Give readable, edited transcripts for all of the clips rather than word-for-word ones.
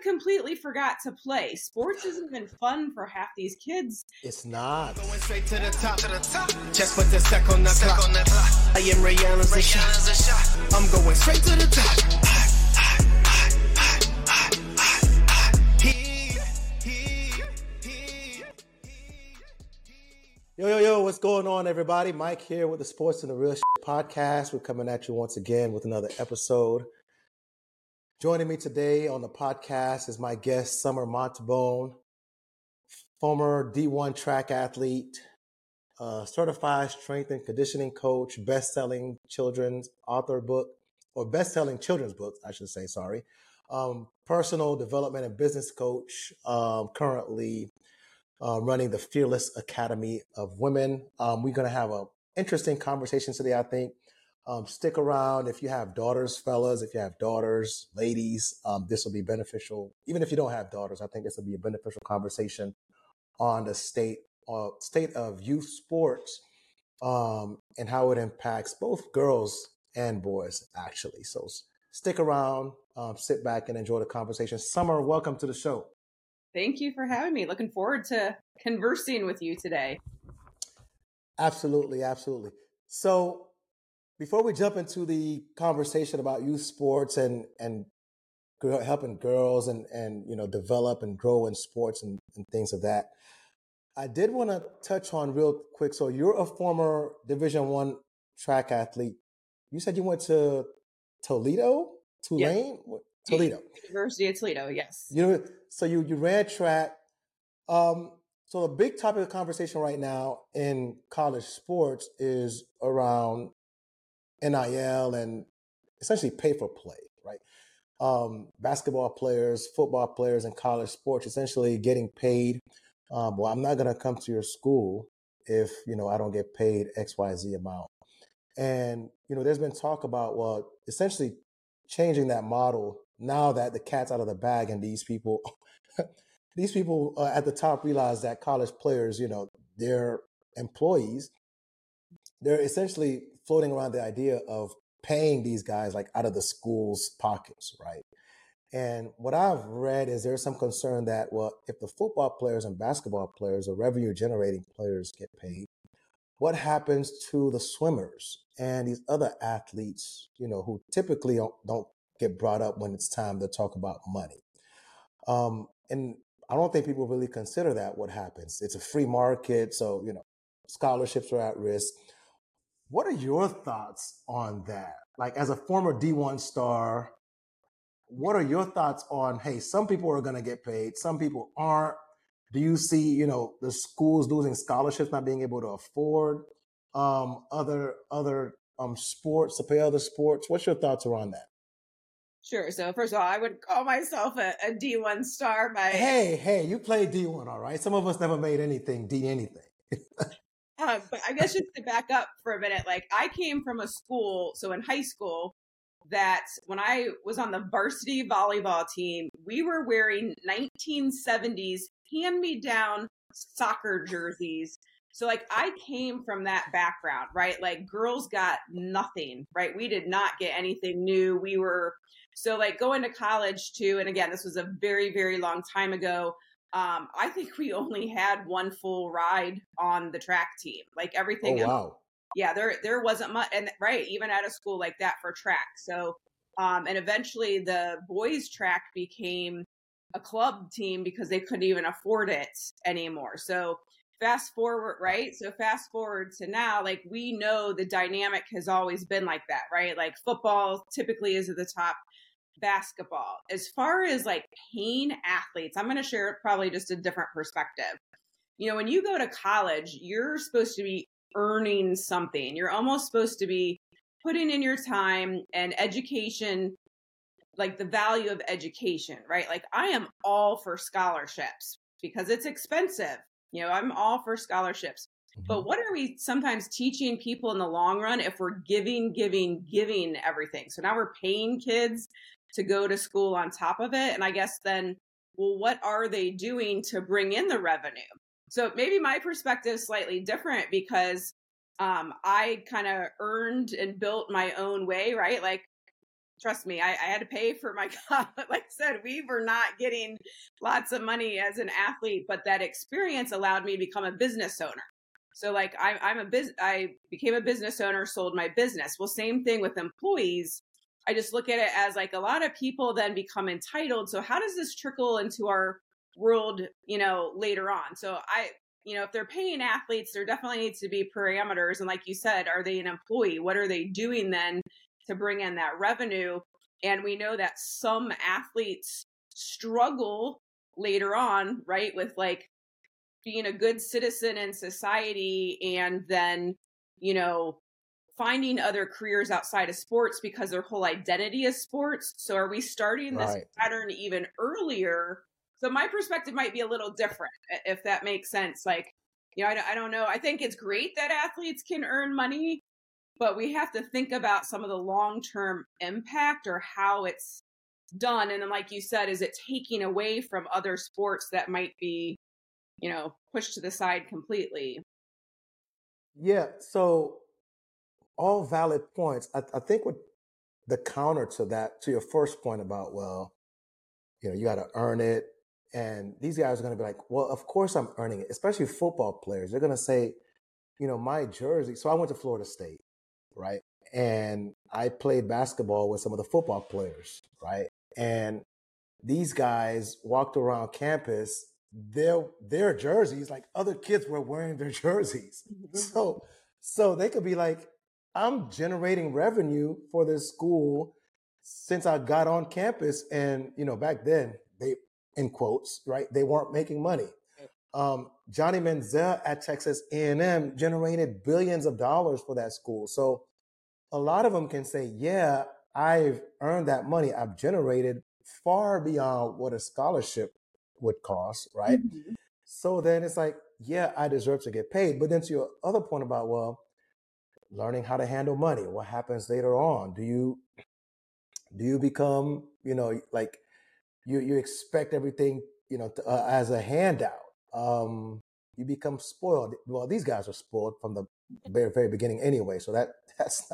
completely forgot to play. Sports isn't even fun for half these kids. It's not. Going straight to the top. Just put the sec on the clock. I am Ray Allen's a shot. I'm going straight to the top. Yo, what's going on, everybody? Mike here with the Sports and the Real Shit podcast. We're coming at you once again with another episode. Joining me today on the podcast is my guest, Summer Montabone, former D1 track athlete, certified strength and conditioning coach, best-selling children's books, I should say, personal development and business coach, currently running the Fearless Academy of Women. We're going to have an interesting conversation today, I think. Stick around. If you have daughters, fellas, if you have daughters, ladies, this will be beneficial. Even if you don't have daughters, I think this will be a beneficial conversation on the state of youth sports and how it impacts both girls and boys, actually. So stick around, sit back and enjoy the conversation. Summer, welcome to the show. Thank you for having me. Looking forward to conversing with you today. Absolutely. So before we jump into the conversation about youth sports and helping girls and develop and grow in sports and things of that, I did want to touch on real quick. So you're a former Division I track athlete. You said you went to Tulane? Yes. Toledo. University of Toledo, yes. So you ran track. So the big topic of conversation right now in college sports is around NIL and essentially pay for play, right? Basketball players, football players in college sports essentially getting paid. Well, I'm not going to come to your school if, I don't get paid XYZ amount. And, there's been talk about, essentially changing that model now that the cat's out of the bag and these people at the top realize that college players, they're employees. They're essentially floating around the idea of paying these guys like out of the school's pockets, right? And what I've read is there's some concern that, if the football players and basketball players or revenue generating players get paid, what happens to the swimmers and these other athletes, who typically don't get brought up when it's time to talk about money? And I don't think people really consider that what happens. It's a free market, so, scholarships are at risk. What are your thoughts on that? Like, as a former D1 star, what are your thoughts on, hey, some people are going to get paid, some people aren't? Do you see, the schools losing scholarships, not being able to afford other sports, to pay other sports? What's your thoughts around that? Sure. So first of all, I would call myself a D1 star. Hey, you played D1, all right? Some of us never made anything. But I guess just to back up for a minute, like I came from a school, so in high school, that when I was on the varsity volleyball team, we were wearing 1970s hand-me-down soccer jerseys. So like I came from that background, right? Like girls got nothing, right? We did not get anything new. So like going to college too, and again, this was a very, very long time ago. I think we only had one full ride on the track team. Like everything. Oh, wow. Yeah, there wasn't much, and right, even at a school like that for track. So, and eventually the boys track became a club team because they couldn't even afford it anymore. So fast forward to now, like we know the dynamic has always been like that, right? Like football typically is at the top, basketball. As far as like paying athletes, I'm going to share probably just a different perspective. When you go to college, you're supposed to be earning something. You're almost supposed to be putting in your time and education, like the value of education, right? Like I am all for scholarships because it's expensive. I'm all for scholarships. Mm-hmm. But what are we sometimes teaching people in the long run if we're giving everything? So now we're paying kids to go to school on top of it. And I guess then, well, what are they doing to bring in the revenue? So maybe my perspective is slightly different because I kind of earned and built my own way, right? Like trust me, I had to pay for my college. Like I said, we were not getting lots of money as an athlete, but that experience allowed me to become a business owner. So like I became a business owner, sold my business. Well, same thing with employees. I just look at it as like a lot of people then become entitled. So how does this trickle into our world, later on? So if they're paying athletes, there definitely needs to be parameters. And like you said, are they an employee? What are they doing then to bring in that revenue? And we know that some athletes struggle later on, right? With like being a good citizen in society and then, finding other careers outside of sports because their whole identity is sports. So are we starting this pattern even earlier? So my perspective might be a little different, if that makes sense. Like, I don't know. I think it's great that athletes can earn money, but we have to think about some of the long-term impact or how it's done. And then, like you said, is it taking away from other sports that might be, pushed to the side completely? Yeah. So all valid points. I think what the counter to that, to your first point about, well, you got to earn it. And these guys are going to be like, well, of course I'm earning it, especially football players. They're going to say, my jersey. So I went to Florida State, right? And I played basketball with some of the football players, right? And these guys walked around campus, their jerseys, like other kids were wearing their jerseys. So they could be like, I'm generating revenue for this school since I got on campus. And, back then they, in quotes, right, they weren't making money. Johnny Manziel at Texas A&M generated billions of dollars for that school. So a lot of them can say, yeah, I've earned that money. I've generated far beyond what a scholarship would cost, right? Mm-hmm. So then it's like, yeah, I deserve to get paid. But then to your other point about, well, learning how to handle money, what happens later on? Do you become, like you expect everything, as a handout? You become spoiled. Well, these guys are spoiled from the very, very beginning anyway. So that's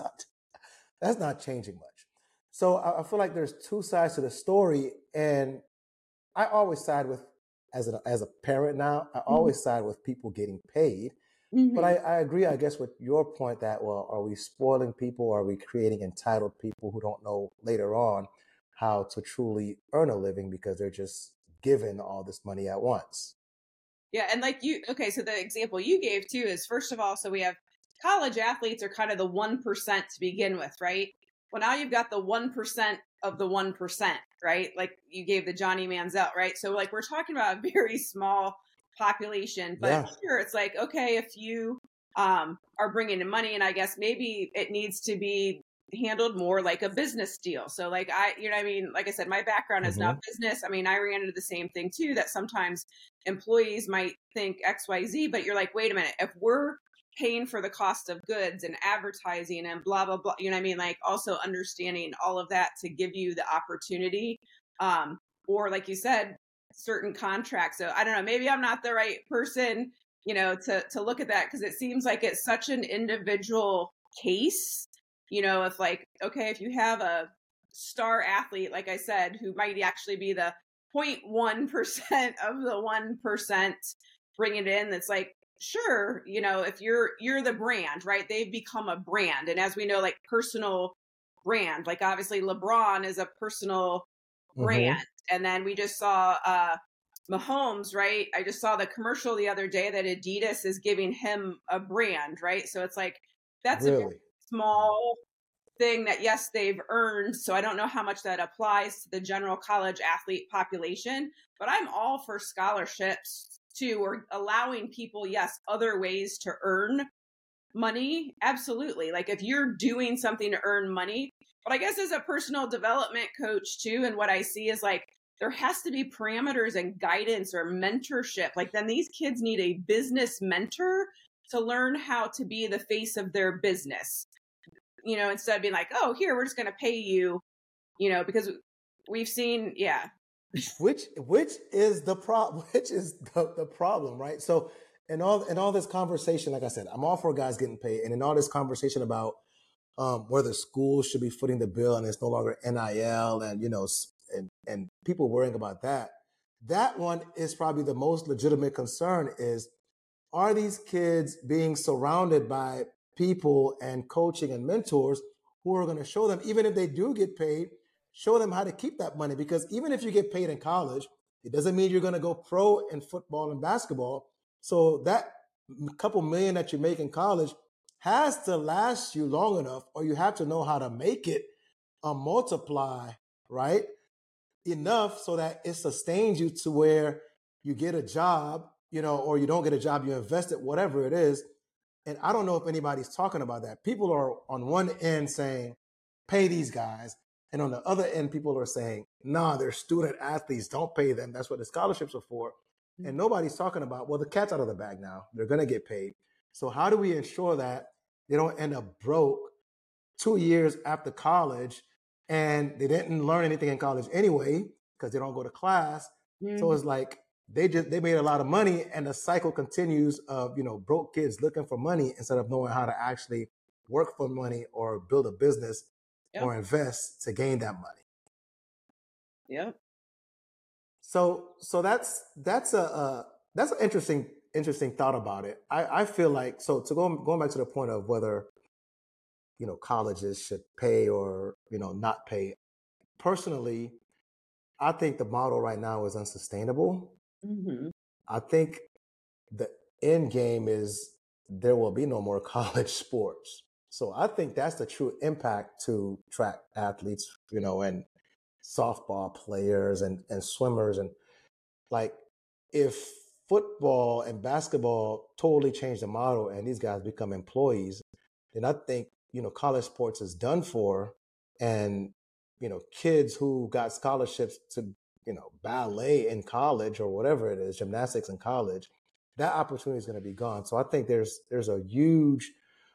not changing much. So I feel like there's two sides to the story, and I always side with, as a parent now, I always side with people getting paid. Mm-hmm. But I agree, I guess, with your point that, well, are we spoiling people? Or are we creating entitled people who don't know later on how to truly earn a living because they're just given all this money at once? Yeah. And so the example you gave too is, first of all, so we have college athletes are kind of the 1% to begin with, right? Well, now you've got the 1% of the 1%, right? Like you gave the Johnny Manziel, right? So like we're talking about a very small population, but here it's like, okay, if you are bringing in money, and I guess maybe it needs to be handled more like a business deal. So like like I said, my background is not business. I mean, I ran into the same thing too, that sometimes employees might think XYZ, but you're like, wait a minute, if we're paying for the cost of goods and advertising and blah, blah, blah, like also understanding all of that to give you the opportunity, or like you said, certain contracts. So I don't know, maybe I'm not the right person, to look at that, because it seems like it's such an individual case. If like, okay, if you have a star athlete, like I said, who might actually be the 0.1% of the 1% bring it in, that's like, sure, if you're the brand, right? They've become a brand. And as we know, like personal brand, like obviously LeBron is a personal brand. And then we just saw Mahomes, right? I just saw the commercial the other day that Adidas is giving him a brand, right? So it's like, that's really a very small thing that, yes, they've earned. So I don't know how much that applies to the general college athlete population, but I'm all for scholarships too, or allowing people, yes, other ways to earn money. Absolutely. Like if you're doing something to earn money, but I guess as a personal development coach too, and what I see is like, there has to be parameters and guidance or mentorship. Like then these kids need a business mentor to learn how to be the face of their business, instead of being like, oh, here, we're just going to pay you, because we've seen, Which is the problem, the problem, right? So in all this conversation, like I said, I'm all for guys getting paid. And in all this conversation about whether schools should be footing the bill and it's no longer NIL and, and people worrying about that. That one is probably the most legitimate concern is, are these kids being surrounded by people and coaching and mentors who are going to show them, even if they do get paid, show them how to keep that money? Because even if you get paid in college, it doesn't mean you're going to go pro in football and basketball. So that couple million that you make in college has to last you long enough, or you have to know how to make it multiply, right? Enough so that it sustains you to where you get a job, or you don't get a job, you invest it, whatever it is. And I don't know if anybody's talking about that. People are on one end saying, pay these guys. And on the other end, people are saying, nah, they're student athletes, don't pay them. That's what the scholarships are for. And nobody's talking about, well, the cat's out of the bag now. They're going to get paid. So how do we ensure that they don't end up broke 2 years after college and they didn't learn anything in college anyway because they don't go to class? So it's like they made a lot of money, and the cycle continues of, broke kids looking for money instead of knowing how to actually work for money or build a business or invest to gain that money. Yep. So that's an interesting thought about it. I feel like, so to going back to the point of whether, colleges should pay or, not pay. Personally, I think the model right now is unsustainable. Mm-hmm. I think the end game is there will be no more college sports. So I think that's the true impact to track athletes, and softball players and swimmers. And like, if football and basketball totally change the model and these guys become employees, then I think, college sports is done for. And, kids who got scholarships to, ballet in college or whatever it is, gymnastics in college, that opportunity is going to be gone. So I think there's a huge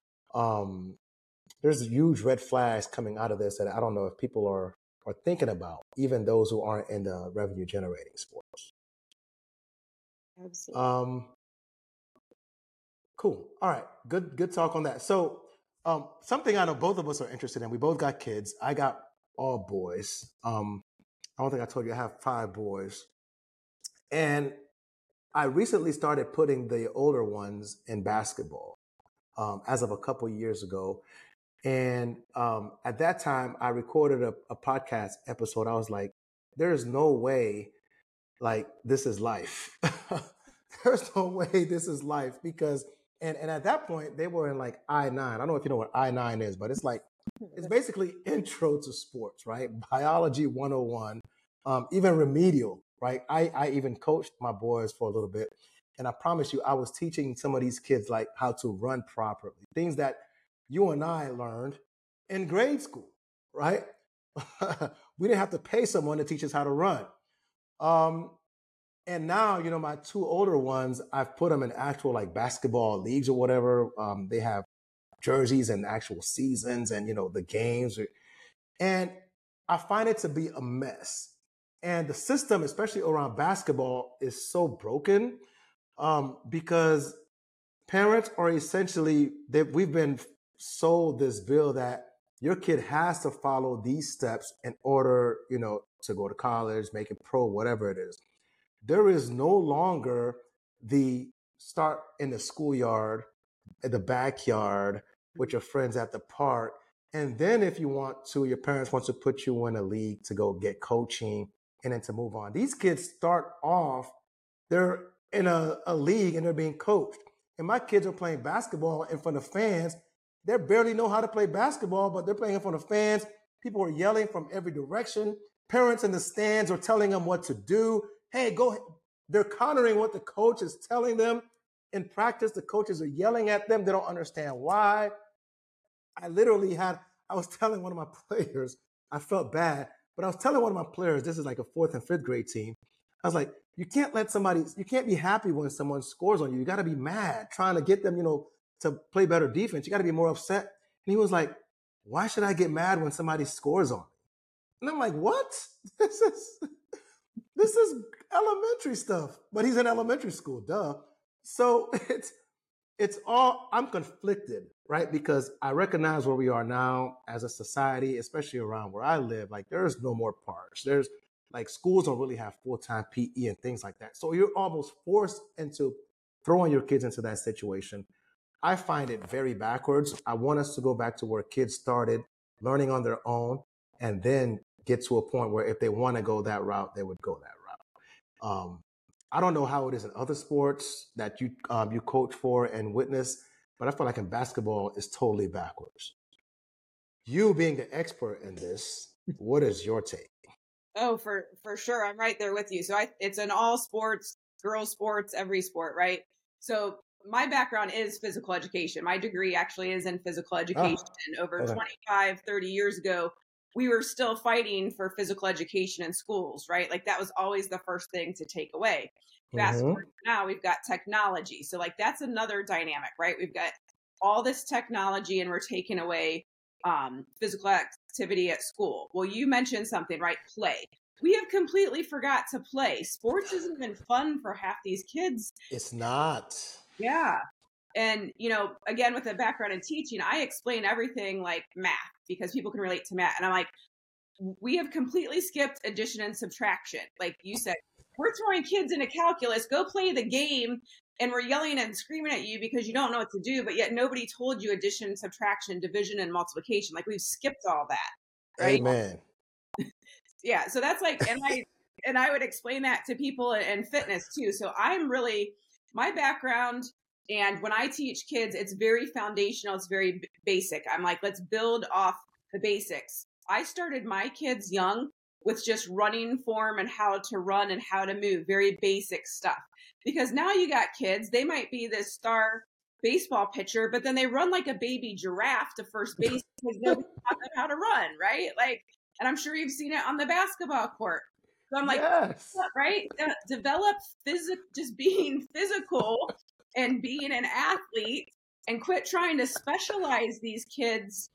red flags coming out of this that I don't know if people are thinking about, even those who aren't in the revenue generating sports. Absolutely. Cool. All right. Good talk on that. So something I know both of us are interested in. We both got kids. I got all boys. I don't think I told you I have 5 boys. And I recently started putting the older ones in basketball as of a couple years ago. And at that time, I recorded a podcast episode. I was like, there's no way, like, this is life. There's no way this is life because, and at that point, they were in like I-9. I don't know if you know what I-9 is, but it's basically intro to sports, right? Biology 101, even remedial, right? I even coached my boys for a little bit. And I promise you, I was teaching some of these kids like how to run properly, things that you and I learned in grade school, right? We didn't have to pay someone to teach us how to run. And now, my 2 older ones, I've put them in actual like basketball leagues or whatever. They have jerseys and actual seasons and, the games. And I find it to be a mess. And the system, especially around basketball, is so broken because parents are essentially, we've been sold this bill that your kid has to follow these steps in order, to go to college, make it pro, whatever it is. There is no longer the start in the schoolyard, in the backyard, with your friends at the park. And then if you want to, your parents want to put you in a league to go get coaching and then to move on. These kids start off, they're in a league and they're being coached. And my kids are playing basketball in front of fans. They barely know how to play basketball, but they're playing in front of fans. People are yelling from every direction. Parents in the stands are telling them what to do. Hey, go. They're countering what the coach is telling them. In practice, the coaches are yelling at them. They don't understand why. I was telling one of my players, I felt bad, but I was telling one of my players, this is like a 4th and 5th grade team. I was like, you can't be happy when someone scores on you. You got to be mad, trying to get them, to play better defense. You got to be more upset. And he was like, why should I get mad when somebody scores on me? And I'm like, what? This is elementary stuff, but he's in elementary school, duh. So I'm conflicted, right? Because I recognize where we are now as a society, especially around where I live. Like, there's no more parks. There's like schools don't really have full-time PE and things like that. So you're almost forced into throwing your kids into that situation. I find it very backwards. I want us to go back to where kids started learning on their own and then get to a point where if they want to go that route, they would go that route. I don't know how it is in other sports that you coach for and witness, but I feel like in basketball it's totally backwards. You being the expert in this, what is your take? Oh, for sure. I'm right there with you. So it's in all sports, girls sports, every sport, right? So my background is physical education. My degree actually is in physical education. And over 25, 30 years ago, we were still fighting for physical education in schools, right? Like that was always the first thing to take away. Fast forward now, we've got technology. So like that's another dynamic, right? We've got all this technology and we're taking away physical activity at school. Well, you mentioned something, right? Play. We have completely forgot to play. Sports isn't even fun for half these kids. It's not. Yeah. And, you know, again, with a background in teaching, I explain everything like math because people can relate to math. And I'm like, we have completely skipped addition and subtraction. Like you said, we're throwing kids into calculus, go play the game. And we're yelling and screaming at you because you don't know what to do, but yet nobody told you addition, subtraction, division, and multiplication. Like we've skipped all that. Right? Amen. Yeah. So that's like, and I would explain that to people in fitness too. So I'm really, my background, and when I teach kids, it's very foundational. It's very basic. I'm like, let's build off the basics. I started my kids young with just running form and how to run and how to move, very basic stuff. Because now you got kids, they might be this star baseball pitcher, but then they run like a baby giraffe to first base because nobody taught them how to run, right? Like, and I'm sure you've seen it on the basketball court. So I'm like, yes. Right? Develop just being physical and being an athlete and quit trying to specialize these kids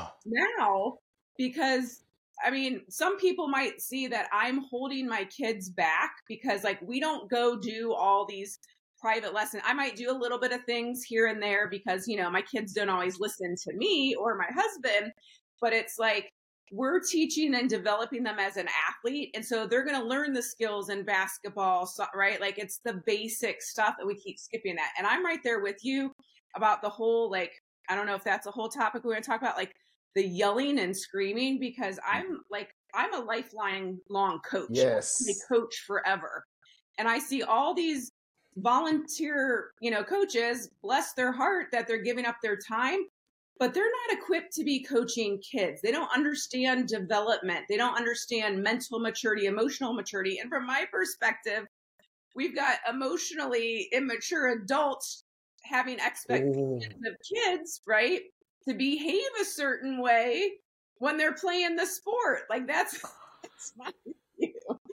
now, because I mean, some people might see that I'm holding my kids back because like we don't go do all these private lessons. I might do a little bit of things here and there because, you know, my kids don't always listen to me or my husband, but it's like we're teaching and developing them as an athlete. And so they're going to learn the skills in basketball, right? Like it's the basic stuff that we keep skipping that. And I'm right there with you about the whole, like, I don't know if that's a whole topic we're going to talk about, like the yelling and screaming, because I'm a lifelong coach. Yes. I coach forever. And I see all these volunteer, you know, coaches, bless their heart that they're giving up their time, but they're not equipped to be coaching kids. They don't understand development. They don't understand mental maturity, emotional maturity. And from my perspective, we've got emotionally immature adults having expectations of kids, right? To behave a certain way when they're playing the sport. Like that's not you.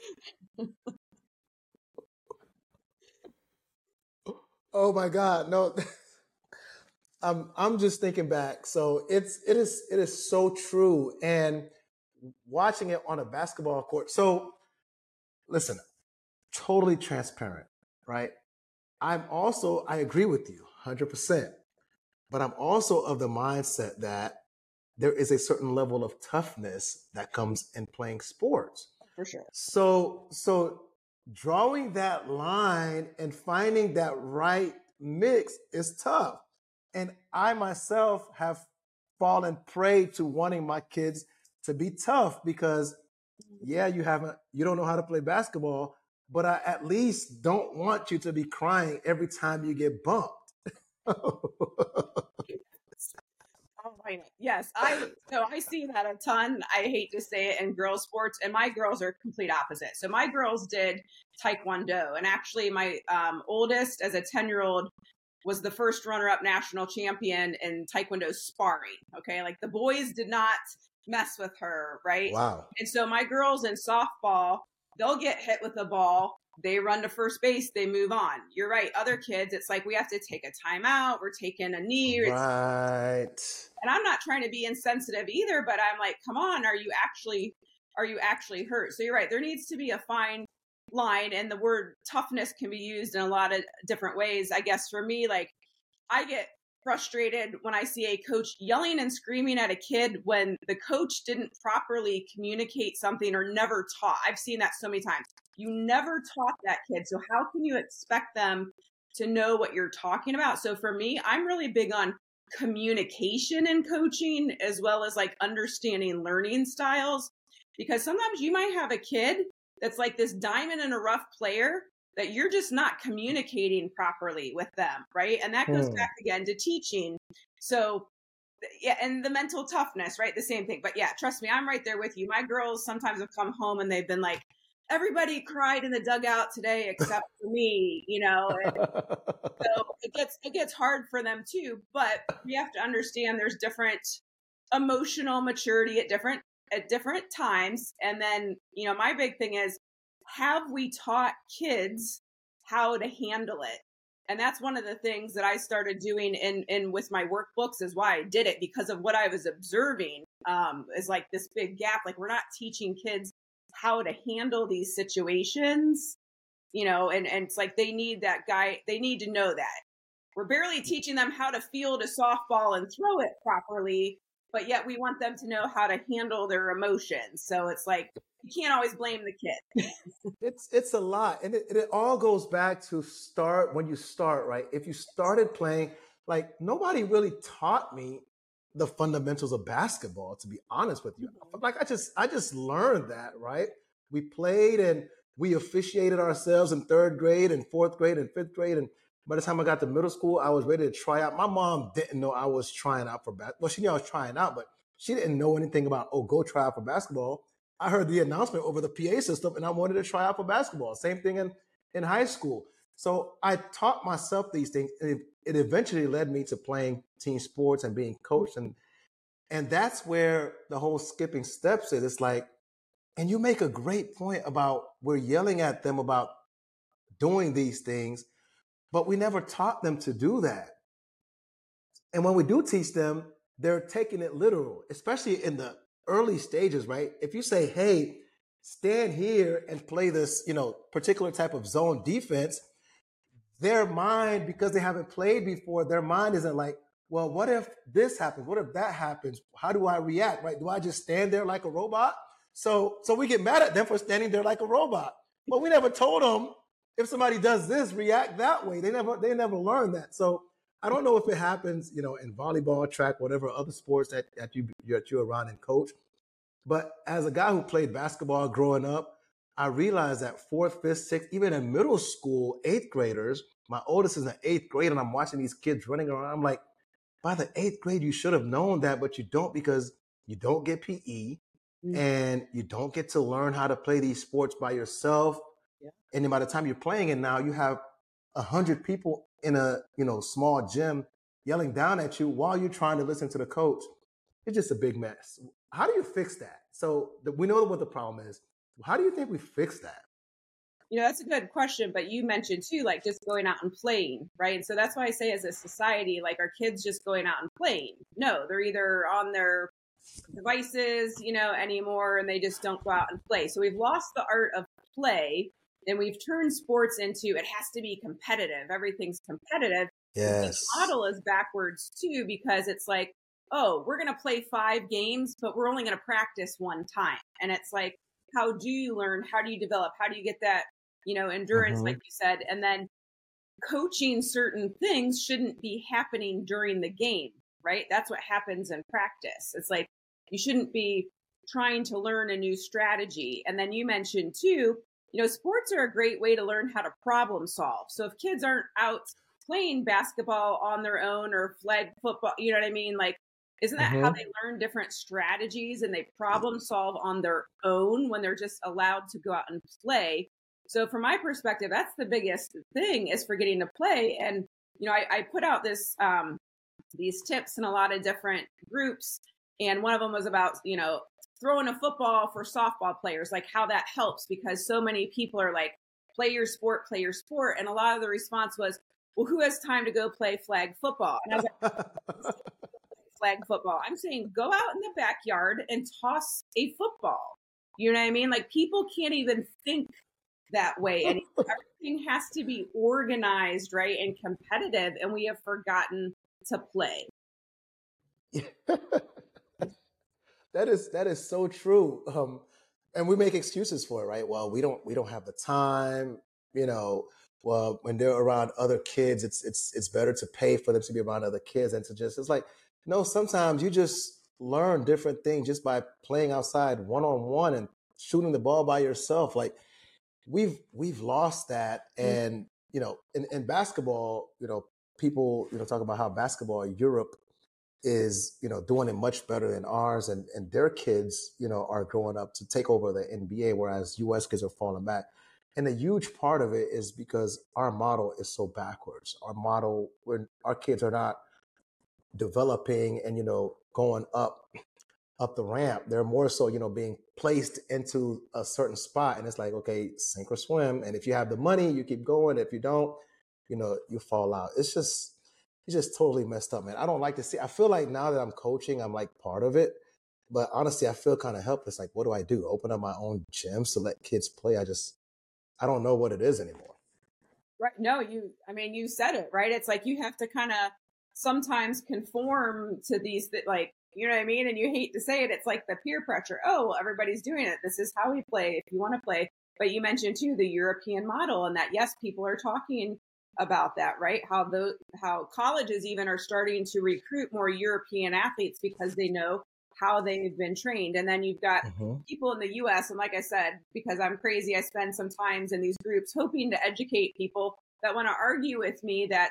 Oh my God. No. I'm just thinking back. So it is so true. And watching it on a basketball court. So listen, totally transparent, right? I agree with you 100%, but I'm also of the mindset that there is a certain level of toughness that comes in playing sports. For sure. So drawing that line and finding that right mix is tough. And I myself have fallen prey to wanting my kids to be tough because, yeah, you don't know how to play basketball, but I at least don't want you to be crying every time you get bumped. Oh, right. Yes, I see that a ton. I hate to say it in girls sports, and my girls are complete opposite. So my girls did Taekwondo, and actually my oldest as a 10-year-old was the first runner-up national champion in Taekwondo sparring. Okay. Like the boys did not mess with her. Right. Wow. And so my girls in softball, they'll get hit with the ball. They run to first base. They move on. You're right. Other kids, it's like, we have to take a timeout. We're taking a knee. Right. And I'm not trying to be insensitive either, but I'm like, come on, are you actually hurt? So you're right. There needs to be a fine line, and the word toughness can be used in a lot of different ways. I guess for me, like I get frustrated when I see a coach yelling and screaming at a kid when the coach didn't properly communicate something or never taught. I've seen that so many times. You never taught that kid. So how can you expect them to know what you're talking about? So for me, I'm really big on communication and coaching, as well as like understanding learning styles, because sometimes you might have a kid that's like this diamond in a rough player that you're just not communicating properly with them, right? And that goes back again to teaching. So yeah, and the mental toughness, right? The same thing. But yeah, trust me, I'm right there with you. My girls sometimes have come home and they've been like, everybody cried in the dugout today except for me, you know. And so it gets hard for them too. But we have to understand there's different emotional maturity at different times. And then, you know, my big thing is, have we taught kids how to handle it? And that's one of the things that I started doing in with my workbooks, is why I did it, because of what I was observing, is like this big gap. Like, we're not teaching kids how to handle these situations, you know, and it's like they need that guy. They need to know that. We're barely teaching them how to field a softball and throw it properly, but yet we want them to know how to handle their emotions. So it's like, you can't always blame the kid. It's a lot. And it all goes back to when you start, right? If you started playing, like, nobody really taught me the fundamentals of basketball, to be honest with you. Like, I just learned that, right? We played and we officiated ourselves in 3rd grade and 4th grade and 5th grade. And by the time I got to middle school, I was ready to try out. My mom didn't know I was trying out for basketball. Well, she knew I was trying out, but she didn't know anything about, go try out for basketball. I heard the announcement over the PA system and I wanted to try out for basketball. Same thing in high school. So I taught myself these things, and it eventually led me to playing team sports and being coached. And that's where the whole skipping steps is. It's like, and you make a great point about, we're yelling at them about doing these things, but we never taught them to do that. And when we do teach them, they're taking it literal, especially in the early stages, right? If you say, hey, stand here and play this, particular type of zone defense, their mind, because they haven't played before, their mind isn't like, well, what if this happens? What if that happens? How do I react, right? Do I just stand there like a robot? So we get mad at them for standing there like a robot. But we never told them, if somebody does this, react that way. They never learned that. So I don't know if it happens, in volleyball, track, whatever other sports that you're around and coach. But as a guy who played basketball growing up, I realized that 4th, 5th, 6th, even in middle school, 8th graders, my oldest is in 8th grade, and I'm watching these kids running around. I'm like, by the 8th grade, you should have known that, but you don't, because you don't get PE and you don't get to learn how to play these sports by yourself. Yeah. And then by the time you're playing it now, you have 100 people in a small gym yelling down at you while you're trying to listen to the coach. It's just a big mess. How do you fix that? So we know what the problem is. How do you think we fix that? That's a good question, but you mentioned too, like, just going out and playing, right? And so that's why I say, as a society, like, are kids just going out and playing? No, they're either on their devices, anymore, and they just don't go out and play. So we've lost the art of play, and we've turned sports into, it has to be competitive. Everything's competitive. Yes. The model is backwards too, because it's like, oh, we're going to play 5 games, but we're only going to practice 1 time. And it's like, how do you learn? How do you develop? How do you get that, endurance, like you said? And then coaching certain things shouldn't be happening during the game, right? That's what happens in practice. It's like, you shouldn't be trying to learn a new strategy. And then you mentioned too, sports are a great way to learn how to problem solve. So if kids aren't out playing basketball on their own or flag football, you know what I mean? Like, isn't that how they learn different strategies and they problem solve on their own when they're just allowed to go out and play? So from my perspective, that's the biggest thing, is for getting to play. And, I put out these tips in a lot of different groups. And one of them was about, throwing a football for softball players, like how that helps, because so many people are like, play your sport. And a lot of the response was, well, who has time to go play flag football? And I was like, flag football. I'm saying, go out in the backyard and toss a football. You know what I mean? Like, people can't even think that way and everything has to be organized, right, and competitive, and we have forgotten to play. That is so true. And we make excuses for it, right? Well, we don't have the time, you know. Well, when they're around other kids, it's better to pay for them to be around other kids and to just, it's like, no, sometimes you just learn different things just by playing outside one-on-one and shooting the ball by yourself. Like we've lost that. And, you know, in basketball, you know, people, you know, talk about how basketball in Europe is, you know, doing it much better than ours, and their kids, you know, are growing up to take over the NBA, whereas US kids are falling back. And a huge part of it is because our model is so backwards. Our model, when our kids are not developing and, you know, going up the ramp, they're more so, you know, being placed into a certain spot, and it's like, okay, sink or swim, and if you have the money, you keep going. If you don't, you know, you fall out. It's just totally messed up, man. I don't like to see. I feel like now that I'm coaching, I'm like part of it. But honestly, I feel kind of helpless. Like, what do I do? Open up my own gyms to let kids play? I don't know what it is anymore. Right. No, you said it, right? It's like you have to kind of sometimes conform to these, like, you know what I mean? And you hate to say it. It's like the peer pressure. Oh, well, everybody's doing it. This is how we play if you want to play. But you mentioned too, the European model, and that, yes, people are talking about that, right? How colleges even are starting to recruit more European athletes because they know how they've been trained. And then you've got people in the US, and like I said, because I'm crazy, I spend some times in these groups hoping to educate people that want to argue with me that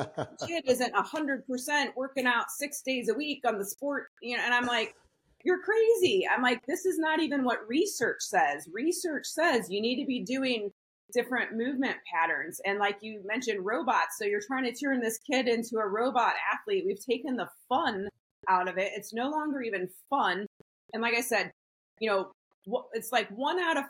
kid isn't 100% working out 6 days a week on the sport, you know, and I'm like, you're crazy. I'm like, this is not even what research says. Research says you need to be doing different movement patterns. And like you mentioned, robots. So you're trying to turn this kid into a robot athlete. We've taken the fun out of it. It's no longer even fun. And like I said, you know, it's like 1 out of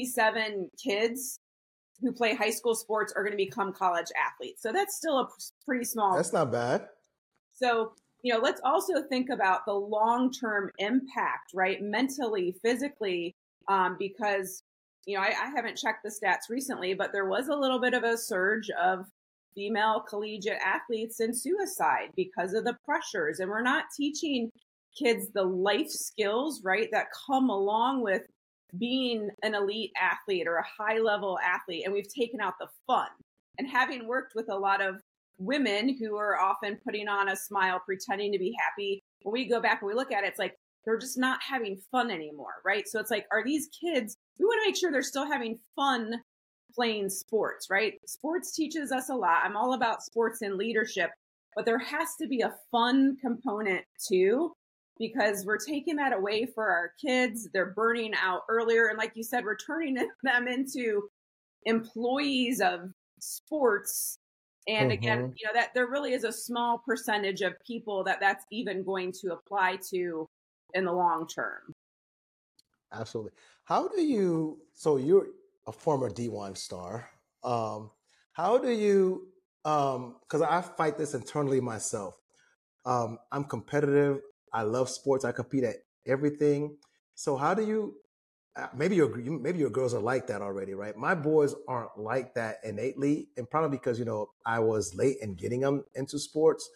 57 kids who play high school sports are going to become college athletes. So that's still a pretty small. That's not bad. So, you know, let's also think about the long-term impact, right? Mentally, physically, because, you know, I haven't checked the stats recently, but there was a little bit of a surge of female collegiate athletes and suicide because of the pressures. And we're not teaching kids the life skills, right, that come along with being an elite athlete or a high level athlete. And we've taken out the fun. And having worked with a lot of women who are often putting on a smile, pretending to be happy, when we go back and we look at it, it's like they're just not having fun anymore, right? So it's like, are these kids, we want to make sure they're still having fun playing sports, right? Sports teaches us a lot. I'm all about sports and leadership, but there has to be a fun component too, because we're taking that away for our kids. They're burning out earlier. And like you said, we're turning them into employees of sports. And again, you know, that there really is a small percentage of people that's even going to apply to in the long term. Absolutely. How do you, so you're a former D1 star. How do you, because I fight this internally myself. I'm competitive. I love sports. I compete at everything. So how do you, maybe your girls are like that already, right? My boys aren't like that innately, and probably because, you know, I was late in getting them into sports.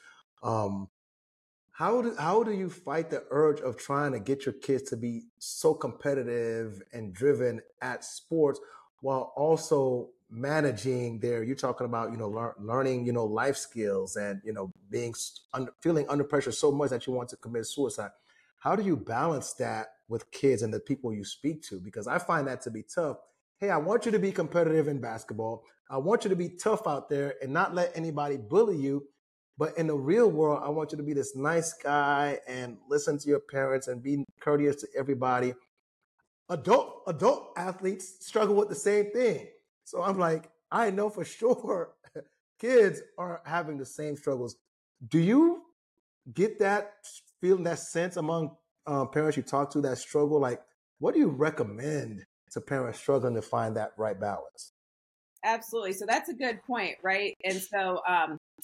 How do you fight the urge of trying to get your kids to be so competitive and driven at sports while also managing you're talking about, you know, learning, you know, life skills and, you know, feeling under pressure so much that you want to commit suicide? How do you balance that with kids and the people you speak to? Because I find that to be tough. Hey, I want you to be competitive in basketball. I want you to be tough out there and not let anybody bully you. But in the real world, I want you to be this nice guy and listen to your parents and be courteous to everybody. Adult athletes struggle with the same thing. So I'm like, I know for sure kids are having the same struggles. Do you get that feeling, that sense among parents you talk to that struggle? Like, what do you recommend to parents struggling to find that right balance? Absolutely. So that's a good point, right? And so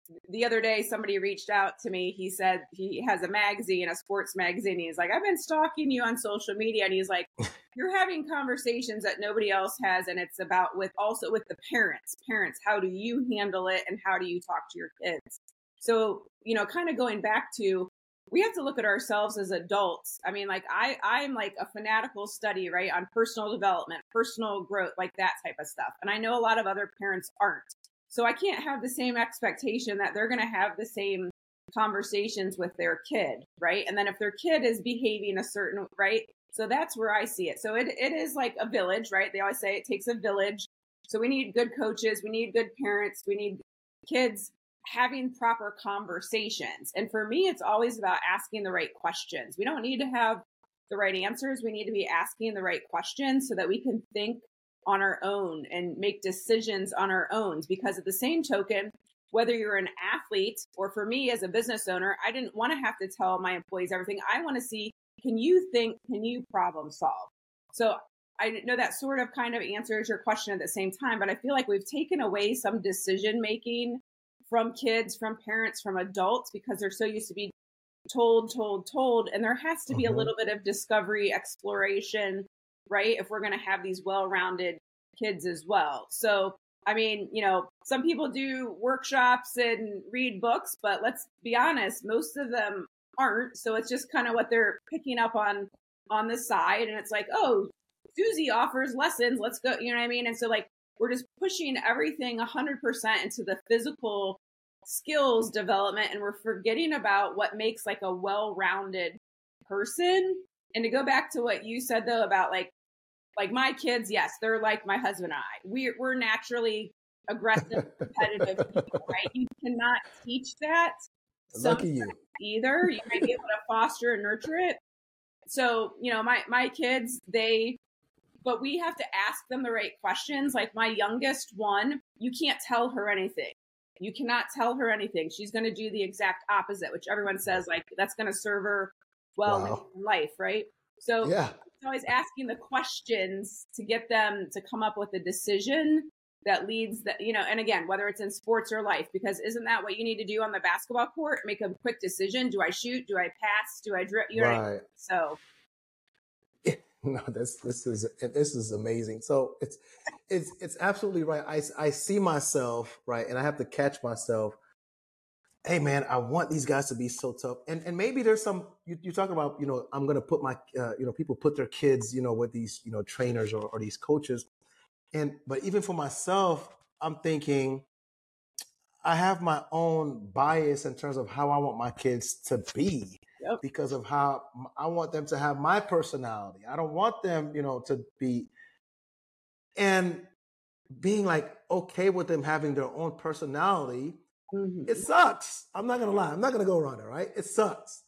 the other day, somebody reached out to me. He said he has a magazine, a sports magazine. He's like, I've been stalking you on social media. And he's like, you're having conversations that nobody else has. And it's about also with the parents. Parents, how do you handle it? And how do you talk to your kids? So, kind of going back to, we have to look at ourselves as adults. I mean, like I'm like a fanatical study, right, on personal development, personal growth, like that type of stuff. And I know a lot of other parents aren't. So I can't have the same expectation that they're going to have the same conversations with their kid, right? And then if their kid is behaving a certain, right? So that's where I see it. So it is like a village, right? They always say it takes a village. So we need good coaches. We need good parents. We need kids having proper conversations. And for me, it's always about asking the right questions. We don't need to have the right answers. We need to be asking the right questions so that we can think on our own and make decisions on our own. Because at the same token, whether you're an athlete or for me as a business owner, I didn't want to have to tell my employees everything. I want to see, can you think, can you problem solve? So I know that sort of kind of answers your question at the same time, but I feel like we've taken away some decision making from kids, from parents, from adults, because they're so used to be told. And there has to be a little bit of discovery, exploration, right? If we're going to have these well-rounded kids as well. So, I mean, some people do workshops and read books, but let's be honest, most of them aren't. So it's just kind of what they're picking up on the side. And it's like, oh, Susie offers lessons. Let's go. You know what I mean? And so like, we're just pushing everything 100% into the physical skills development. And we're forgetting about what makes like a well-rounded person. And to go back to what you said though, about like my kids, yes, they're like my husband and I. We're naturally aggressive, competitive people, right? You cannot teach that. Lucky you. Either. You might be able to foster and nurture it. So, my kids, but we have to ask them the right questions. Like my youngest one, you can't tell her anything. You cannot tell her anything. She's going to do the exact opposite, which everyone says like that's going to serve her well in life, right? So yeah. It's always asking the questions to get them to come up with a decision that leads that, and again, whether it's in sports or life, because isn't that what you need to do on the basketball court? Make a quick decision. Do I shoot? Do I pass? Do I dribble? Right. So. No, this is amazing. So it's absolutely right. I see myself, right, and I have to catch myself. Hey man, I want these guys to be so tough. And maybe there's some you talk about, I'm gonna put my people put their kids, with these, trainers or these coaches. But even for myself, I'm thinking I have my own bias in terms of how I want my kids to be. Yep. Because of how I want them to have my personality. I don't want them, to be, and being like, okay with them having their own personality. Mm-hmm. It sucks. I'm not going to lie. I'm not going to go around it, right? It sucks.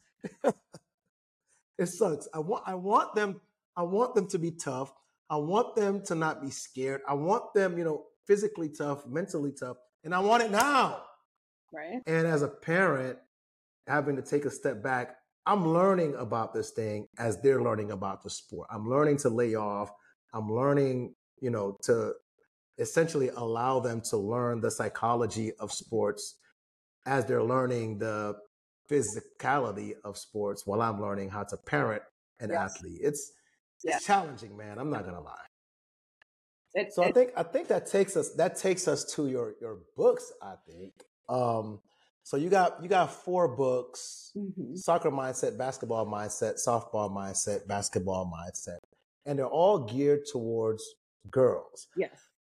It sucks. I want them to be tough. I want them to not be scared. I want them, physically tough, mentally tough, and I want it now. Right. And as a parent, having to take a step back, I'm learning about this thing as they're learning about the sport. I'm learning to lay off. I'm learning, to essentially allow them to learn the psychology of sports as they're learning the physicality of sports while I'm learning how to parent an athlete. It's challenging, man. I'm not going to lie. So I think that takes us to your books, I think. So you got 4 books: Soccer Mindset, Basketball Mindset, Softball Mindset, Basketball Mindset, and they're all geared towards girls. Yes.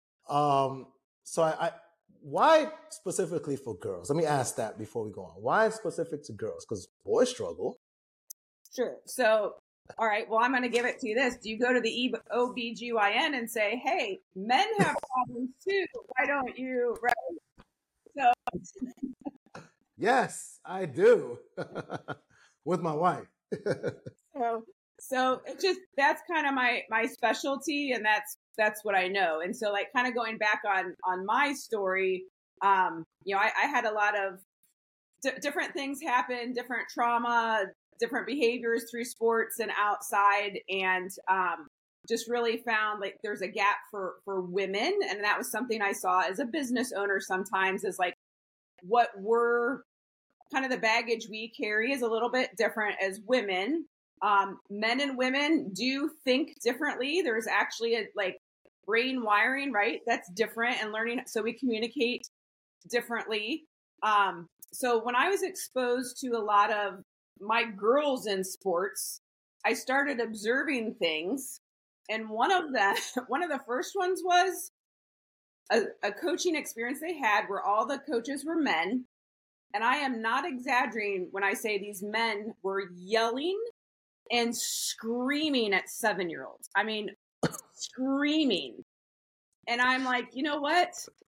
So I why specifically for girls? Let me ask that before we go on. Why specific to girls? Because boys struggle. Sure. So, all right. Well, I'm going to give it to you this. Do you go to the OBGYN and say, hey, men have problems too. Why don't you? Right. So. Yes, I do. With my wife. So it just, that's kind of my specialty, and that's what I know. And so like kind of going back on my story, I had a lot of different things happen, different trauma, different behaviors through sports and outside. And, just really found like there's a gap for women. And that was something I saw as a business owner sometimes, is like, what we're kind of the baggage we carry is a little bit different as women. Men and women do think differently. There's actually a like brain wiring, right? That's different, and learning. So we communicate differently. So when I was exposed to a lot of my girls in sports, I started observing things. And one of the first ones was a coaching experience they had where all the coaches were men. And I am not exaggerating when I say these men were yelling and screaming at 7-year-olds. I mean, screaming. And I'm like, you know what?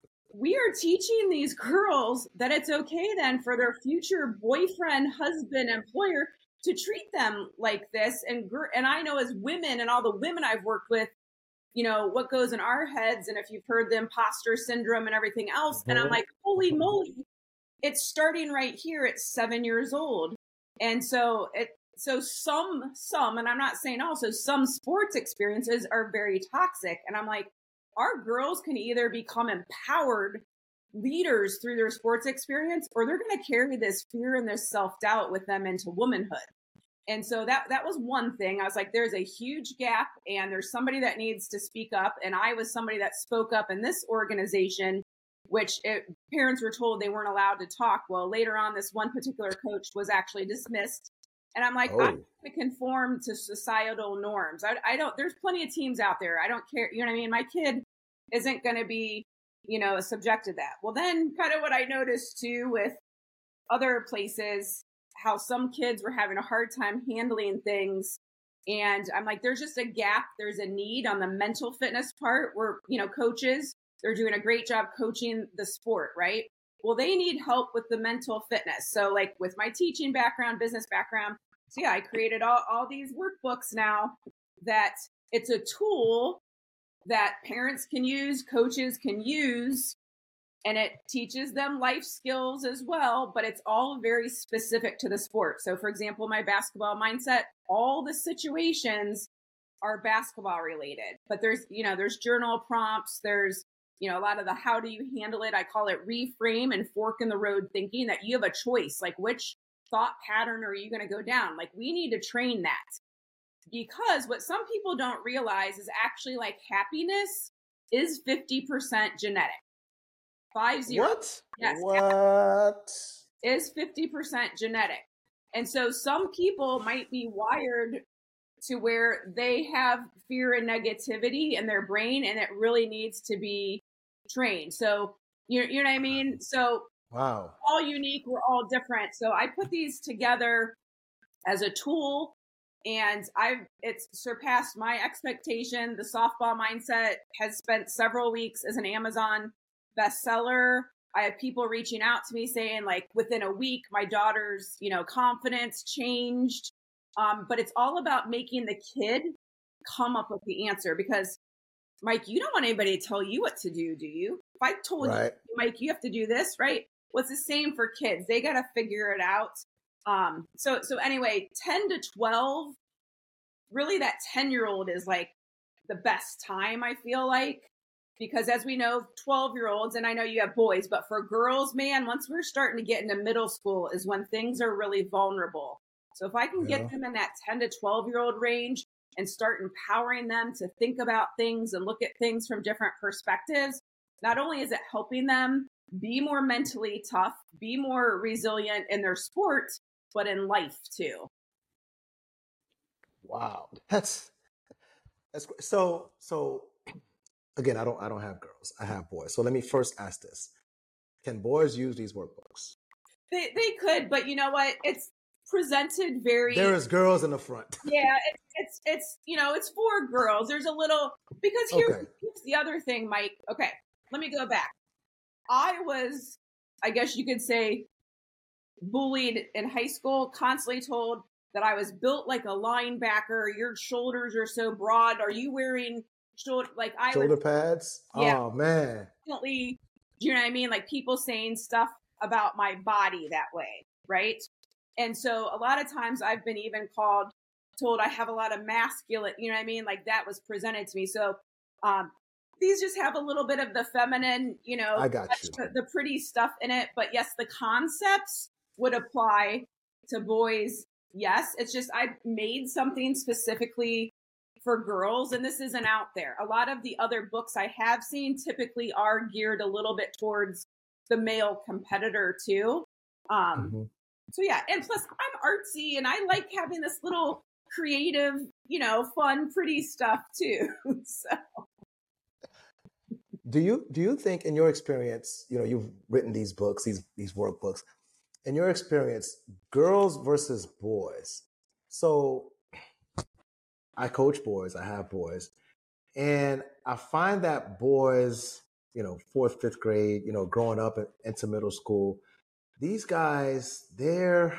We are teaching these girls that it's okay then for their future boyfriend, husband, employer to treat them like this. And I know as women and all the women I've worked with, you know, what goes in our heads. And if you've heard the imposter syndrome and everything else, and I'm like, holy moly, it's starting right here at 7 years old. And so some, and I'm not saying also, some sports experiences are very toxic. And I'm like, our girls can either become empowered leaders through their sports experience, or they're going to carry this fear and this self-doubt with them into womanhood. And so that was one thing. I was like, there's a huge gap, and there's somebody that needs to speak up. And I was somebody that spoke up in this organization, which parents were told they weren't allowed to talk. Well, later on, this one particular coach was actually dismissed. And I'm like, I'm going to conform to societal norms. I don't, there's plenty of teams out there. I don't care. You know what I mean? My kid isn't going to be, you know, subject to that. Well, then kind of what I noticed too with other places, how some kids were having a hard time handling things. And I'm like, there's just a gap. There's a need on the mental fitness part where, you know, coaches, they're doing a great job coaching the sport, right? Well, they need help with the mental fitness. So like with my teaching background, business background, so yeah, I created all these workbooks now that it's a tool that parents can use, coaches can use, and it teaches them life skills as well, but it's all very specific to the sport. So for example, my basketball mindset, all the situations are basketball related, but there's journal prompts, there's, you know, a lot of the how do you handle it. I call it reframe and fork in the road thinking, that you have a choice, like which thought pattern are you going to go down? Like we need to train that, because what some people don't realize is actually like happiness is 50% genetic. 50. What? Yes. What? Is 50% genetic. And so some people might be wired to where they have fear and negativity in their brain, and it really needs to be trained. So, you know what I mean? So wow, all unique, we're all different. So I put these together as a tool, and it's surpassed my expectation. The softball mindset has spent several weeks as an Amazon bestseller. I have people reaching out to me saying like within a week, my daughter's, you know, confidence changed. But it's all about making the kid come up with the answer, because Mike, you don't want anybody to tell you what to do you? If I told you, Mike, you have to do this, right? Well, it's the same for kids. They got to figure it out. So anyway, 10 to 12, really that 10-year-old is like the best time, I feel like, because as we know, 12-year-olds, and I know you have boys, but for girls, man, once we're starting to get into middle school is when things are really vulnerable. So if I can get them in that 10 to 12-year-old range and start empowering them to think about things and look at things from different perspectives, not only is it helping them be more mentally tough, be more resilient in their sport, but in life too. Wow. That's so again, I don't have girls. I have boys. So let me first ask this. Can boys use these workbooks? They could, but you know what? It's presented very... There is girls in the front. Yeah, it's you know, it's for girls. There's a little... Because here's the other thing, Mike. Okay, let me go back. I was, I guess you could say, bullied in high school, constantly told that I was built like a linebacker. Your shoulders are so broad. Are you wearing shoulder pads? Yeah. Oh, man. Definitely, do you know what I mean? Like people saying stuff about my body that way, right? And so a lot of times I've been even told I have a lot of masculine, you know what I mean? Like that was presented to me. So these just have a little bit of the feminine, I got you. the pretty stuff in it. But yes, the concepts would apply to boys. Yes, it's just I made something specifically for girls, and this isn't out there. A lot of the other books I have seen typically are geared a little bit towards the male competitor too. So yeah, and plus I'm artsy and I like having this little creative, fun, pretty stuff too. So. Do you think, in your experience, you've written these books, these workbooks, in your experience, girls versus boys? So I coach boys, I have boys, and I find that boys, 4th, 5th grade, growing up into middle school, these guys, they're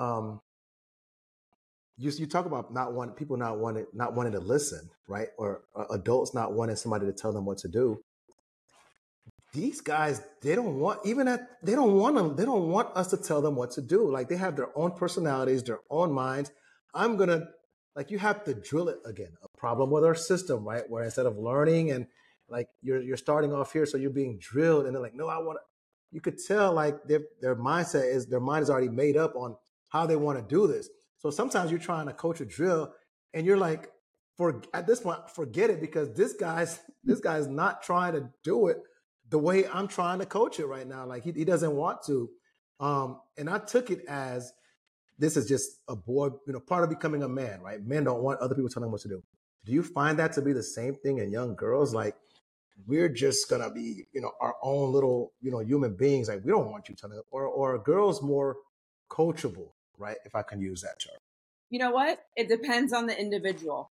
you talk about not wanting to listen, right? Or adults not wanting somebody to tell them what to do. These guys, they don't want us to tell them what to do. Like, they have their own personalities, their own minds. You have to drill it again. A problem with our system, right? Where instead of learning and like you're starting off here, so you're being drilled, and they're like, no, you could tell like their mind is already made up on how they want to do this. So sometimes you're trying to coach a drill and you're like, at this point, forget it, because this guy's not trying to do it the way I'm trying to coach it right now. Like he doesn't want to. And I took it as, this is just a boy, part of becoming a man, right? Men don't want other people telling them what to do. Do you find that to be the same thing in young girls? Like, we're just gonna be, our own little, human beings. Like, we don't want you telling, or are girls more coachable, right? If I can use that term. You know what? It depends on the individual.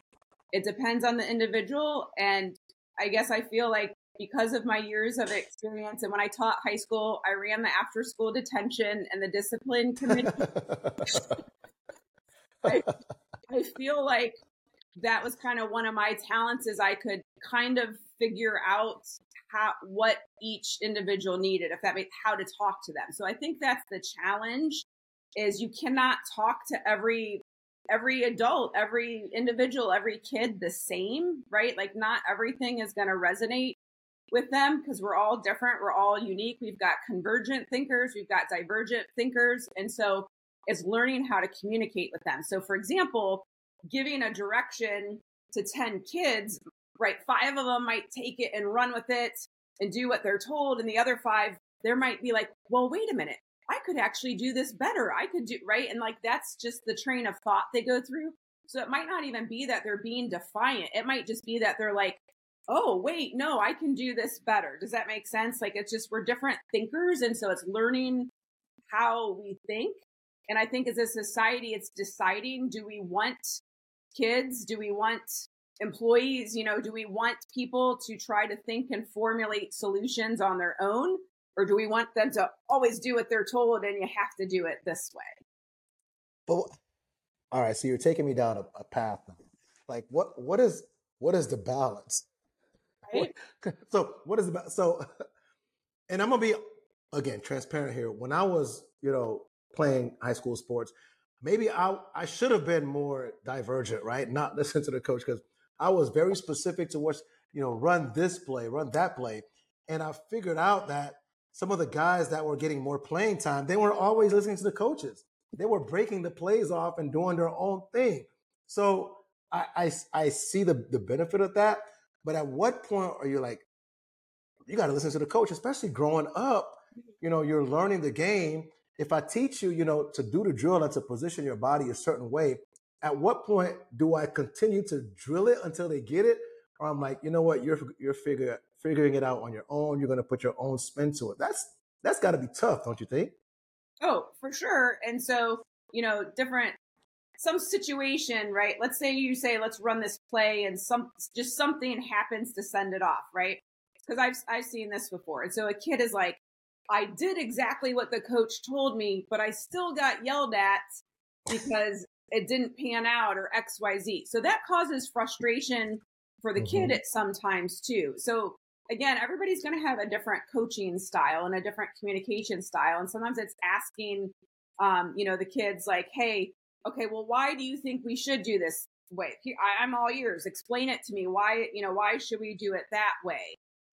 And I guess I feel like, because of my years of experience, and when I taught high school, I ran the after school detention and the discipline committee. I feel like that was kind of one of my talents, is I could kind of figure out what each individual needed, if that makes, how to talk to them. So I think that's the challenge, is you cannot talk to every adult, every individual, every kid the same, right? Like, not everything is going to resonate with them, because we're all different. We're all unique. We've got convergent thinkers. We've got divergent thinkers. And so it's learning how to communicate with them. So for example, giving a direction to 10 kids, right? 5 of them might take it and run with it and do what they're told. And the other 5, there might be like, well, wait a minute, I could actually do this better. I could do, right? And like, that's just the train of thought they go through. So it might not even be that they're being defiant. It might just be that they're like, oh, wait, no, I can do this better. Does that make sense? Like, it's just, we're different thinkers. And so it's learning how we think. And I think as a society, it's deciding, do we want kids? Do we want employees? Do we want people to try to think and formulate solutions on their own? Or do we want them to always do what they're told and you have to do it this way? But all right, so you're taking me down a path now. Like, what is the balance? Right? So what is the balance? So, and I'm gonna be, again, transparent here. When I was, playing high school sports, maybe I should have been more divergent, right? Not listen to the coach, because I was very specific to what, run this play, run that play. And I figured out that some of the guys that were getting more playing time, they weren't always listening to the coaches. They were breaking the plays off and doing their own thing. So I see the benefit of that. But at what point are you like, you got to listen to the coach, especially growing up, you're learning the game. If I teach you, to do the drill and to position your body a certain way, at what point do I continue to drill it until they get it? Or I'm like, you know what, you're figuring it out on your own. You're going to put your own spin to it. That's got to be tough, don't you think? Oh, for sure. And so, some situation, right? Let's say you say, let's run this play, and something happens to send it off, right? Because I've seen this before. And so a kid is like, I did exactly what the coach told me, but I still got yelled at because it didn't pan out, or XYZ. So that causes frustration for the kid at sometimes too. So again, everybody's going to have a different coaching style and a different communication style. And sometimes it's asking, the kids like, hey, okay, well, why do you think we should do this way? I'm all ears. Explain it to me. Why should we do it that way?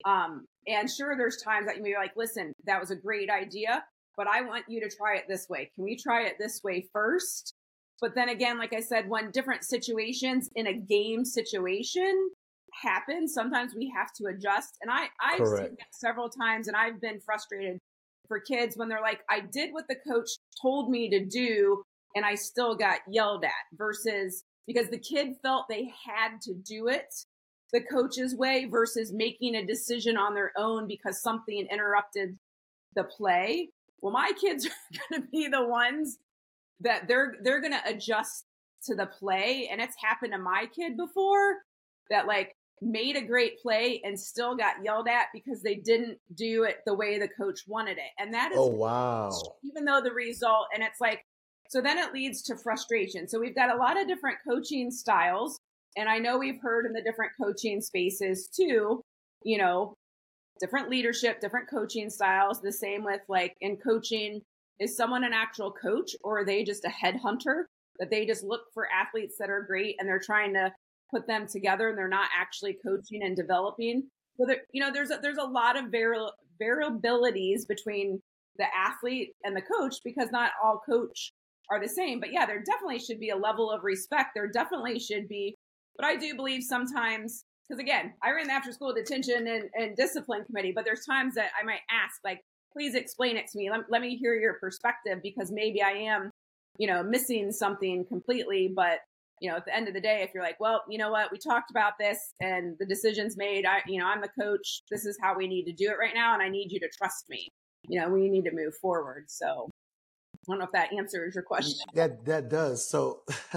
And sure, there's times that you may be like, listen, that was a great idea, but I want you to try it this way. Can we try it this way first? But then again, like I said, when different situations in a game situation happen, sometimes we have to adjust. And I've seen that several times, and I've been frustrated for kids when they're like, I did what the coach told me to do, and I still got yelled at, versus because the kid felt they had to do it the coach's way versus making a decision on their own because something interrupted the play. Well, my kids are going to be the ones that they're going to adjust to the play. And it's happened to my kid before that like made a great play and still got yelled at because they didn't do it the way the coach wanted it. And that is, oh, wow. Even though the result, and it's like, so then it leads to frustration. So we've got a lot of different coaching styles. And I know we've heard in the different coaching spaces too, you know, different leadership, different coaching styles. The same with like in coaching, is someone an actual coach or are they just a headhunter that they just look for athletes that are great and they're trying to put them together and they're not actually coaching and developing? So there, you know, there's a lot of variabilities between the athlete and the coach because not all coach are the same. But yeah, there definitely should be a level of respect. There definitely should be. But I do believe sometimes, because again, I ran the after school detention and discipline committee, but there's times that I might ask, like, please explain it to me. Let me hear your perspective because maybe I am, you know, missing something completely. But, you know, at the end of the day, if you're like, well, you know what, we talked about this and the decision's made, I'm the coach. This is how we need to do it right now. And I need you to trust me. You know, we need to move forward. So I don't know if that answers your question. That does. So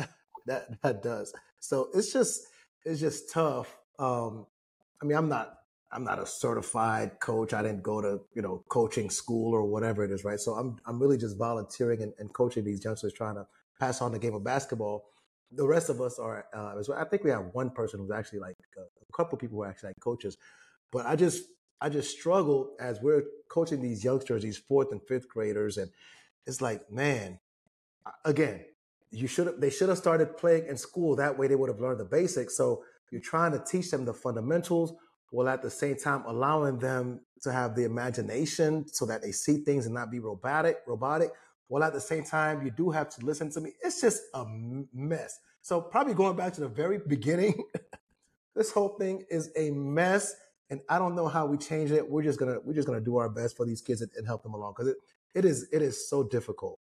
that does. So it's just tough. I mean, I'm not a certified coach. I didn't go to, you know, coaching school or whatever it is, right? So I'm really just volunteering and coaching these youngsters, trying to pass on the game of basketball. The rest of us are, I think we have one person who's actually like a couple of people who are actually like coaches, but I just struggle as we're coaching these youngsters, these 4th and 5th graders, and it's like, man, again, they should have started playing in school. That way they would have learned the basics. So you're trying to teach them the fundamentals while at the same time allowing them to have the imagination so that they see things and not be robotic. While at the same time, you do have to listen to me. It's just a mess. So probably going back to the very beginning, this whole thing is a mess. And I don't know how we change it. We're just gonna do our best for these kids and help them along because it is so difficult.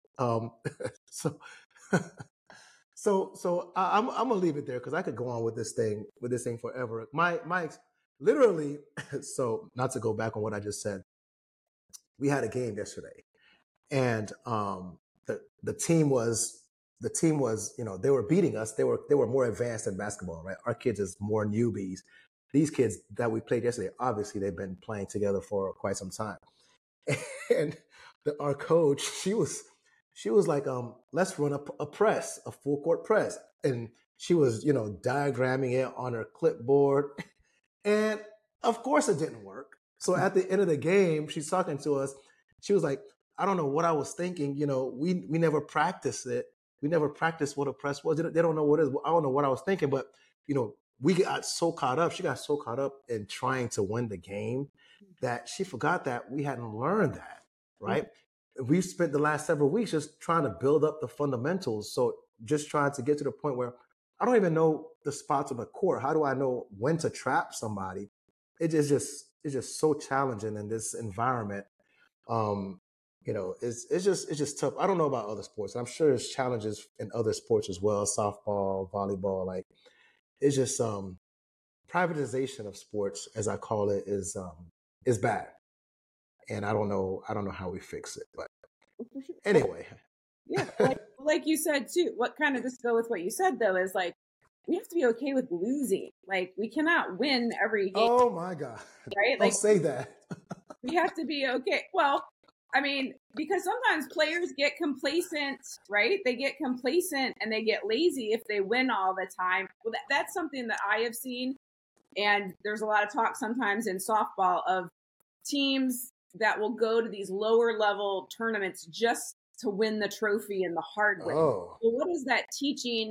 So I'm gonna leave it there because I could go on with this thing forever. My literally. So not to go back on what I just said, we had a game yesterday, and the team was, you know, they were beating us. They were more advanced in basketball, right? Our kids is more newbies. These kids that we played yesterday, obviously they've been playing together for quite some time, and our coach, she was like, let's run a press, a full court press. And she was, you know, diagramming it on her clipboard. And of course it didn't work. So at the end of the game, she's talking to us. She was like, I don't know what I was thinking. You know, we never practiced it. We never practiced what a press was. They don't know what it is. I don't know what I was thinking, but, you know, we got so caught up. She got so caught up in trying to win the game that she forgot that we hadn't learned that, right? Mm-hmm. We've spent the last several weeks just trying to build up the fundamentals. So just trying to get to the point where I don't even know the spots on the court. How do I know when to trap somebody? It's just so challenging in this environment. You know, it's just tough. I don't know about other sports. I'm sure there's challenges in other sports as well. Softball, volleyball, like it's just privatization of sports, as I call it, is bad. And I don't know how we fix it. But anyway. Yeah, like you said too, what kind of just go with what you said though is like we have to be okay with losing. Like we cannot win every game. Oh my God. Right? Don't say that. We have to be okay. Well, I mean, because sometimes players get complacent, right? They get complacent and they get lazy if they win all the time. Well, that's something that I have seen. And there's a lot of talk sometimes in softball of teams that will go to these lower level tournaments just to win the trophy in the hard way. Oh. Well, what is that teaching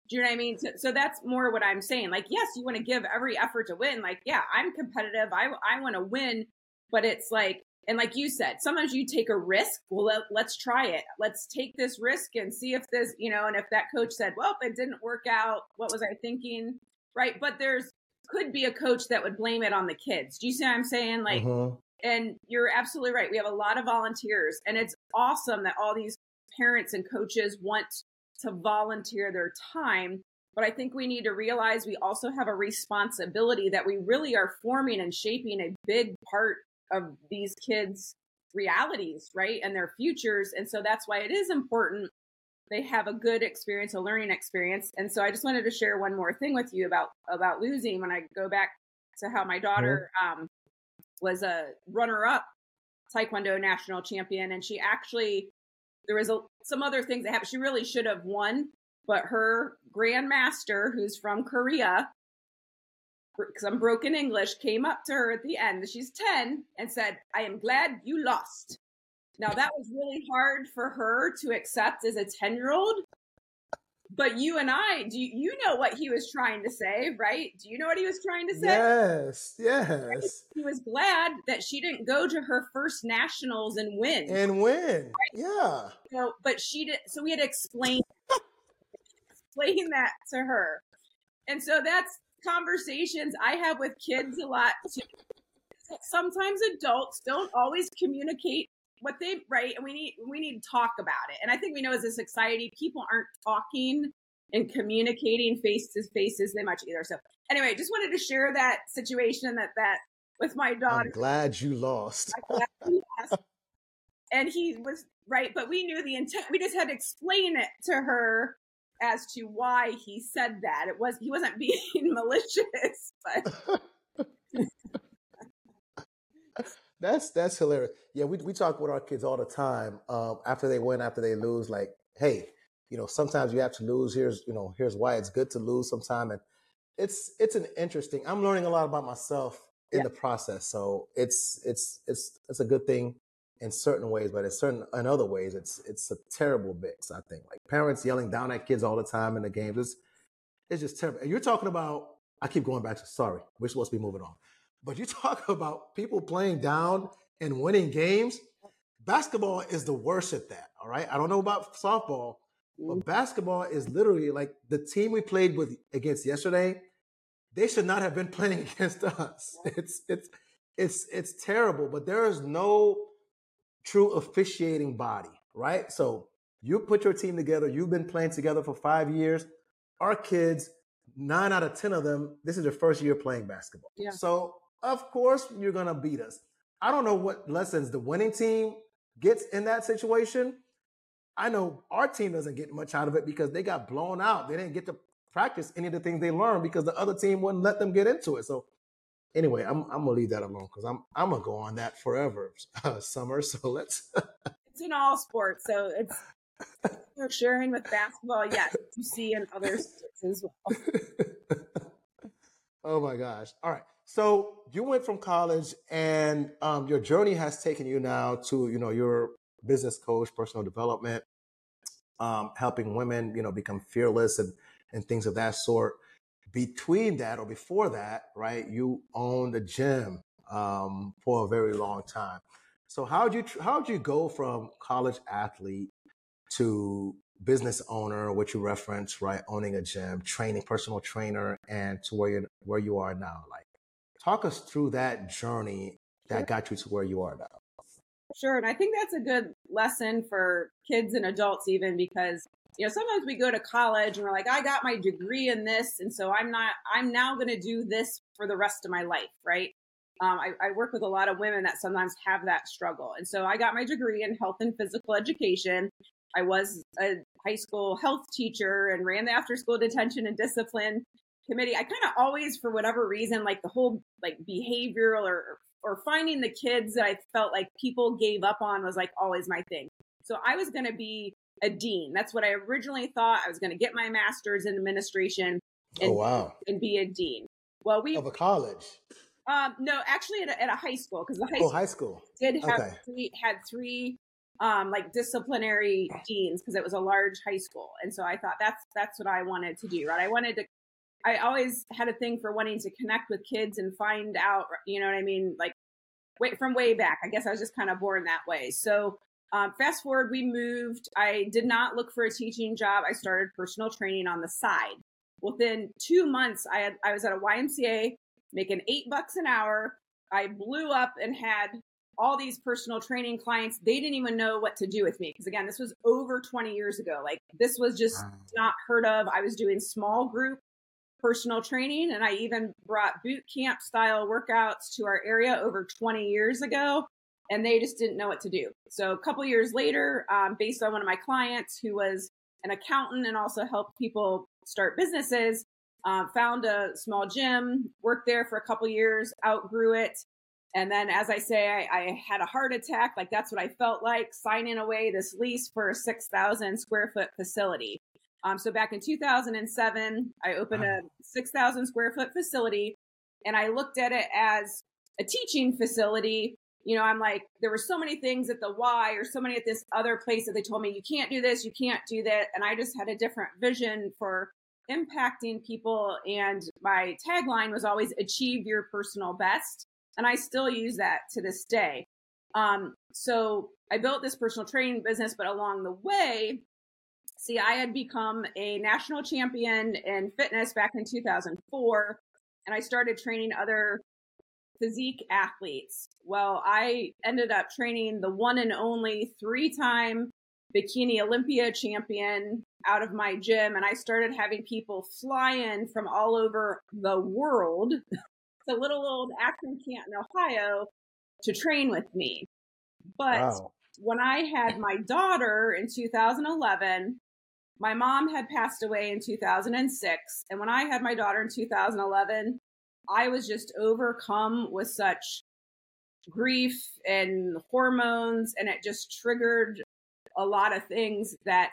Do you know what I mean? So that's more what I'm saying. Like, yes, you want to give every effort to win. Like, yeah, I'm competitive. I want to win, but it's like, and like you said, sometimes you take a risk. Well, let's try it. Let's take this risk and see if this, and if that coach said, well, it didn't work out. What was I thinking? Right. But could be a coach that would blame it on the kids. Do you see what I'm saying? Like, and you're absolutely right. We have a lot of volunteers, and it's awesome that all these parents and coaches want to volunteer their time. But I think we need to realize we also have a responsibility that we really are forming and shaping a big part of these kids' realities, right? And their futures. And so that's why it is important they have a good experience, a learning experience. And so I just wanted to share one more thing with you about losing. When I go back to how my daughter was a runner-up Taekwondo national champion, and she actually, there was some other things that happened. She really should have won, but her grandmaster, who's from Korea, because I'm broken English, came up to her at the end, she's 10, and said, "I am glad you lost." Now, that was really hard for her to accept as a 10-year-old. But you and I, you know what he was trying to say, right? Do you know what he was trying to say? Yes. Right? He was glad that she didn't go to her first nationals and win. Right? Yeah. But she did. So we had to explain that to her. And so that's conversations I have with kids a lot too. Sometimes adults don't always communicate what they, right? And we need to talk about it. And I think we know as a society, people aren't talking and communicating face to face as much either. So anyway, just wanted to share that situation that with my daughter. I'm glad you lost. And he was right, but we knew the intent. We just had to explain it to her as to why he said that. He wasn't being malicious, but That's hilarious. Yeah, we talk with our kids all the time. After they win, after they lose, like, hey, sometimes you have to lose. Here's why it's good to lose sometime. And it's an interesting. I'm learning a lot about myself in the process. So it's a good thing in certain ways, but in other ways, it's a terrible mix. I think, like, parents yelling down at kids all the time in the games. It's just terrible. And you're talking about. I keep going back to. Sorry, we're supposed to be moving on. But you talk about people playing down and winning games. Basketball is the worst at that, all right? I don't know about softball, but basketball is literally like the team we played against yesterday. They should not have been playing against us. It's terrible, but there is no true officiating body, right? So you put your team together. You've been playing together for 5 years. Our kids, 9 out of 10 of them, this is their first year playing basketball. Yeah. So of course you're going to beat us. I don't know what lessons the winning team gets in that situation. I know our team doesn't get much out of it because they got blown out. They didn't get to practice any of the things they learned because the other team wouldn't let them get into it. So anyway, I'm going to leave that alone because I'm going to go on that forever, Summer. So let's. It's in all sports. So you're sharing with basketball. Yes, you see in other sports as well. Oh my gosh. All right. So you went from college and your journey has taken you now to, your business coach, personal development, helping women, become fearless and things of that sort. Between that or before that, right, you owned a gym for a very long time. So how'd you go from college athlete to business owner, which you referenced, right, owning a gym, training, personal trainer, and to where you are now? Like, talk us through that journey that got you to where you are now. Sure. And I think that's a good lesson for kids and adults even because, sometimes we go to college and we're like, I got my degree in this. And so I'm now going to do this for the rest of my life. Right. I work with a lot of women that sometimes have that struggle. And so I got my degree in health and physical education. I was a high school health teacher and ran the after school detention and discipline committee. I kind of always, for whatever reason, like the whole like behavioral or finding the kids that I felt like people gave up on was like always my thing. So I was going to be a dean. That's what I originally thought. I was going to get my master's in administration and be a dean. Well, of a college? No, actually at a high school because the high school did have had three like disciplinary deans, because it was a large high school. And so I thought that's what I wanted to do, right? I always had a thing for wanting to connect with kids and find out, you know what I mean? Like from way back, I guess I was just kind of born that way. So fast forward, we moved. I did not look for a teaching job. I started personal training on the side. Within 2 months, I was at a YMCA making $8 an hour. I blew up and had all these personal training clients. They didn't even know what to do with me. Because again, this was over 20 years ago. Like this was just not heard of. I was doing small group personal training. And I even brought boot camp style workouts to our area over 20 years ago. And they just didn't know what to do. So a couple years later, based on one of my clients who was an accountant and also helped people start businesses, found a small gym, worked there for a couple years, outgrew it. And then, as I say, I had a heart attack. Like that's what I felt like, signing away this lease for a 6,000 square foot facility. So back in 2007, I opened a 6,000 square foot facility, and I looked at it as a teaching facility. You know, I'm like, there were so many things at the Y or so many at this other place that they told me, you can't do this, you can't do that. And I just had a different vision for impacting people. And my tagline was always achieve your personal best. And I still use that to this day. So I built this personal training business, but along the way, see, I had become a national champion in fitness back in 2004. And I started training other physique athletes. Well, I ended up training the one and only 3-time Bikini Olympia champion out of my gym. And I started having people fly in from all over the world to little old Akron, Canton, Ohio to train with me. But when I had my daughter in 2011, my mom had passed away in 2006. And when I had my daughter in 2011, I was just overcome with such grief and hormones, and it just triggered a lot of things that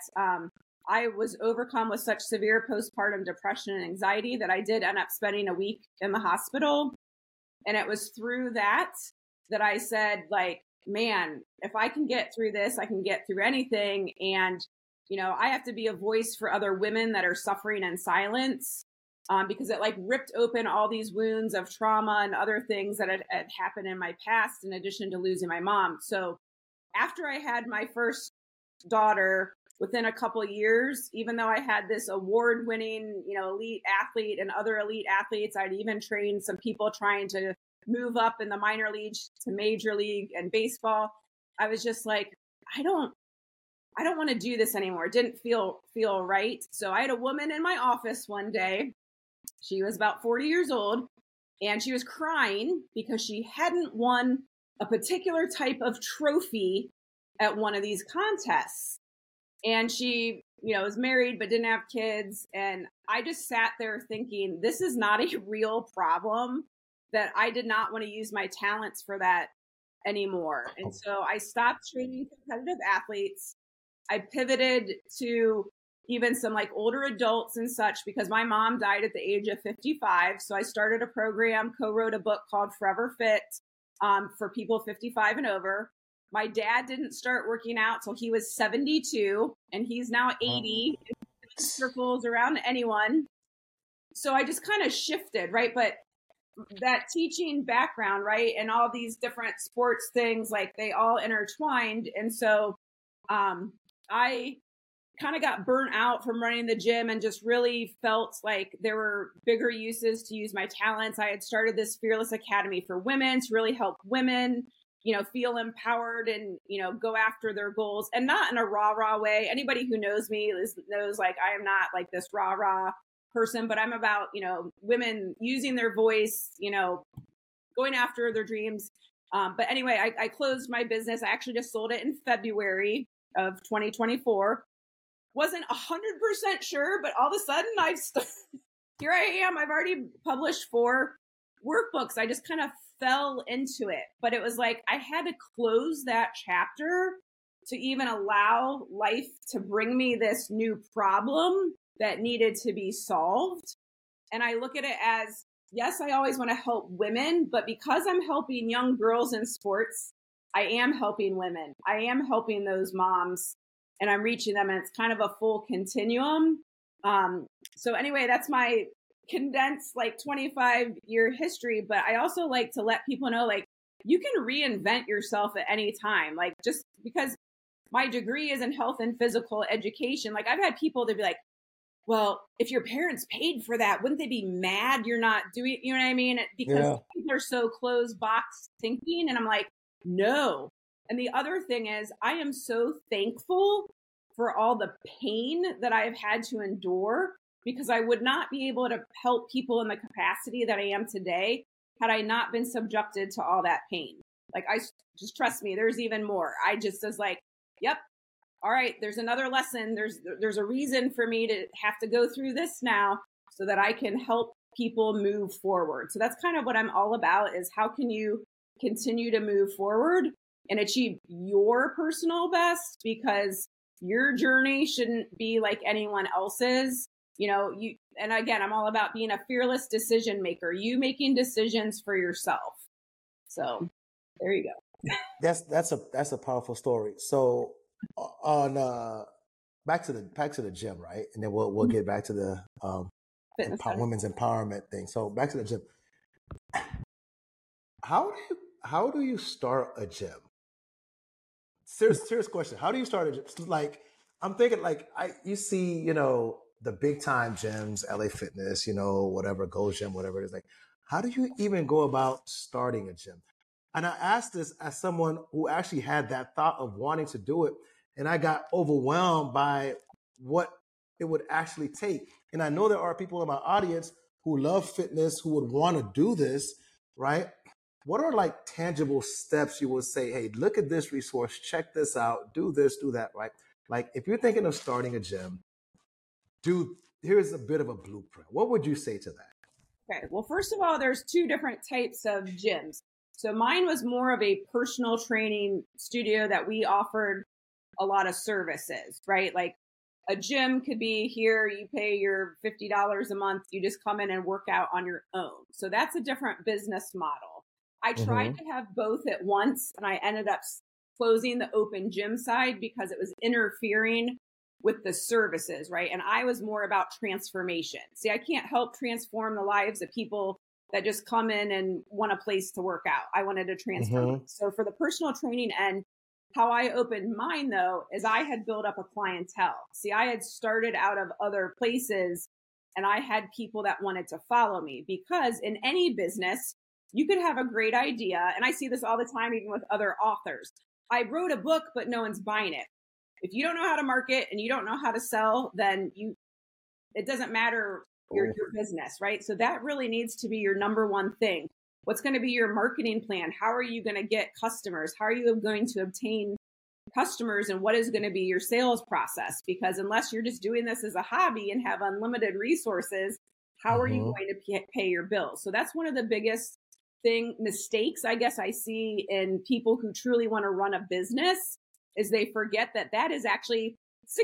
I was overcome with such severe postpartum depression and anxiety that I did end up spending a week in the hospital. And it was through that I said, like, man, if I can get through this, I can get through anything. And, you know, I have to be a voice for other women that are suffering in silence. Because it like ripped open all these wounds of trauma and other things that had happened in my past, in addition to losing my mom. So after I had my first daughter, within a couple of years, even though I had this award-winning, you know, elite athlete and other elite athletes, I'd even trained some people trying to move up in the minor leagues to major league and baseball. I was just like, I don't want to do this anymore. It didn't feel right. So I had a woman in my office one day. She was about 40 years old, and she was crying because she hadn't won a particular type of trophy at one of these contests. And she, you know, was married but didn't have kids. And I just sat there thinking, this is not a real problem, that I did not want to use my talents for that anymore. And so I stopped training competitive athletes. I pivoted to even some like older adults and such, because my mom died at the age of 55. So I started a program, co-wrote a book called Forever Fit for people 55 and over. My dad didn't start working out till he was 72, and he's now 80. Circles around anyone. So I just kind of shifted, right? But that teaching background, right, and all these different sports things, like they all intertwined. And so I kind of got burnt out from running the gym and just really felt like there were bigger uses to use my talents. I had started this Fearless Academy for women to really help women, you know, feel empowered and, you know, go after their goals, and not in a rah-rah way. Anybody who knows me knows like I am not like this rah-rah person, but I'm about, you know, women using their voice, you know, going after their dreams. But anyway, I closed my business. I actually just sold it in February of 2024. Wasn't 100% sure, but all of a sudden here I am. I've already published 4 workbooks. I just kind of fell into it, but it was like I had to close that chapter to even allow life to bring me this new problem that needed to be solved. And I look at it as, yes, I always want to help women, but because I'm helping young girls in sports, I am helping women. I am helping those moms, and I'm reaching them, and it's kind of a full continuum. So anyway, that's my condensed like 25-year history. But I also like to let people know, like, you can reinvent yourself at any time. Like, just because my degree is in health and physical education, like I've had people that be like, well, if your parents paid for that, wouldn't they be mad you're not doing, you know what I mean? Because people are so closed box thinking. And I'm like, no. And the other thing is, I am so thankful for all the pain that I've had to endure, because I would not be able to help people in the capacity that I am today had I not been subjected to all that pain. Like, I just, trust me, there's even more. I just was like, yep. All right, there's another lesson. There's a reason for me to have to go through this now so that I can help people move forward. So that's kind of what I'm all about, is how can you continue to move forward and achieve your personal best, because your journey shouldn't be like anyone else's. You know, and again, I'm all about being a fearless decision maker, you making decisions for yourself. So there you go. That's a powerful story. So on back to the gym, right? And then we'll get back to the women's empowerment thing. So back to the gym. How do you start a gym? Serious question. How do you start a gym? Like, I'm thinking, like, you see, you know, the big time gyms, LA Fitness, you know, whatever, Gold Gym, whatever it is. Like, how do you even go about starting a gym? And I asked this as someone who actually had that thought of wanting to do it, and I got overwhelmed by what it would actually take. And I know there are people in my audience who love fitness, who would want to do this, right? What are like tangible steps you would say, hey, look at this resource, check this out, do this, do that, right? Like, if you're thinking of starting a gym, here's a bit of a blueprint. What would you say to that? Okay. Well, first of all, there's two different types of gyms. So mine was more of a personal training studio that we offered a lot of services, right? Like, a gym could be here, you pay your $50 a month, you just come in and work out on your own. So that's a different business model. I tried to have both at once, and I ended up closing the open gym side because it was interfering with the services, right? And I was more about transformation. See, I can't help transform the lives of people that just come in and want a place to work out. I wanted to transform. So for the personal training end, how I opened mine, though, is I had built up a clientele. See, I had started out of other places, and I had people that wanted to follow me, because in any business, you could have a great idea. And I see this all the time, even with other authors. I wrote a book, but no one's buying it. If you don't know how to market and you don't know how to sell, then it doesn't matter your business, right? So that really needs to be your number one thing. What's going to be your marketing plan? How are you going to get customers? How are you going to obtain customers? And what is going to be your sales process? Because unless you're just doing this as a hobby and have unlimited resources, how are you going to pay your bills? So that's one of the biggest mistakes, I guess, I see in people who truly want to run a business, is they forget that is actually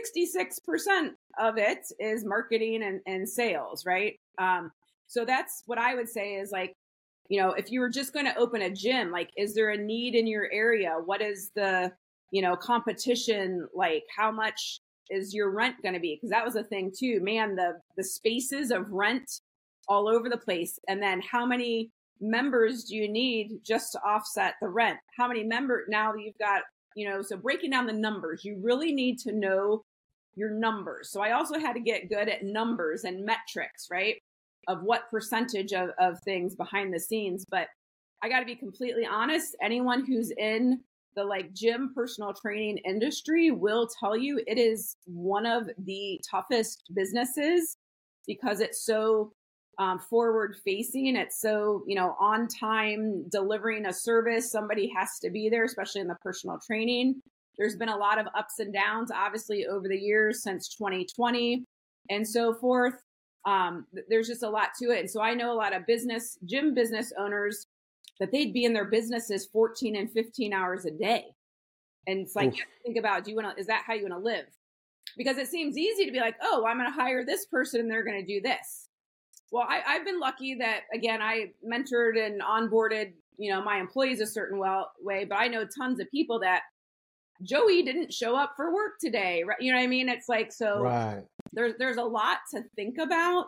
66% of it is marketing and sales, right? So that's what I would say is, like, you know, if you were just going to open a gym, like, is there a need in your area? What is the, you know, competition like? How much is your rent going to be? Because that was a thing too, man, the spaces of rent all over the place. And then how many members do you need just to offset the rent? How many members now you've got, you know, so breaking down the numbers, you really need to know your numbers. So I also had to get good at numbers and metrics, right? Of what percentage of things behind the scenes. But I got to be completely honest. Anyone who's in the like gym personal training industry will tell you it is one of the toughest businesses, because it's so forward facing. It's so, you know, on time delivering a service. Somebody has to be there, especially in the personal training. There's been a lot of ups and downs, obviously, over the years since 2020 and so forth. There's just a lot to it. And so I know a lot of gym business owners that they'd be in their businesses 14 and 15 hours a day. And it's like, think about, is that how you want to live? Because it seems easy to be like, oh, I'm going to hire this person and they're going to do this. Well, I've been lucky that, again, I mentored and onboarded, my employees a certain way, but I know tons of people that Joey didn't show up for work today. Right. You know what I mean? It's like, so Right. there's a lot to think about,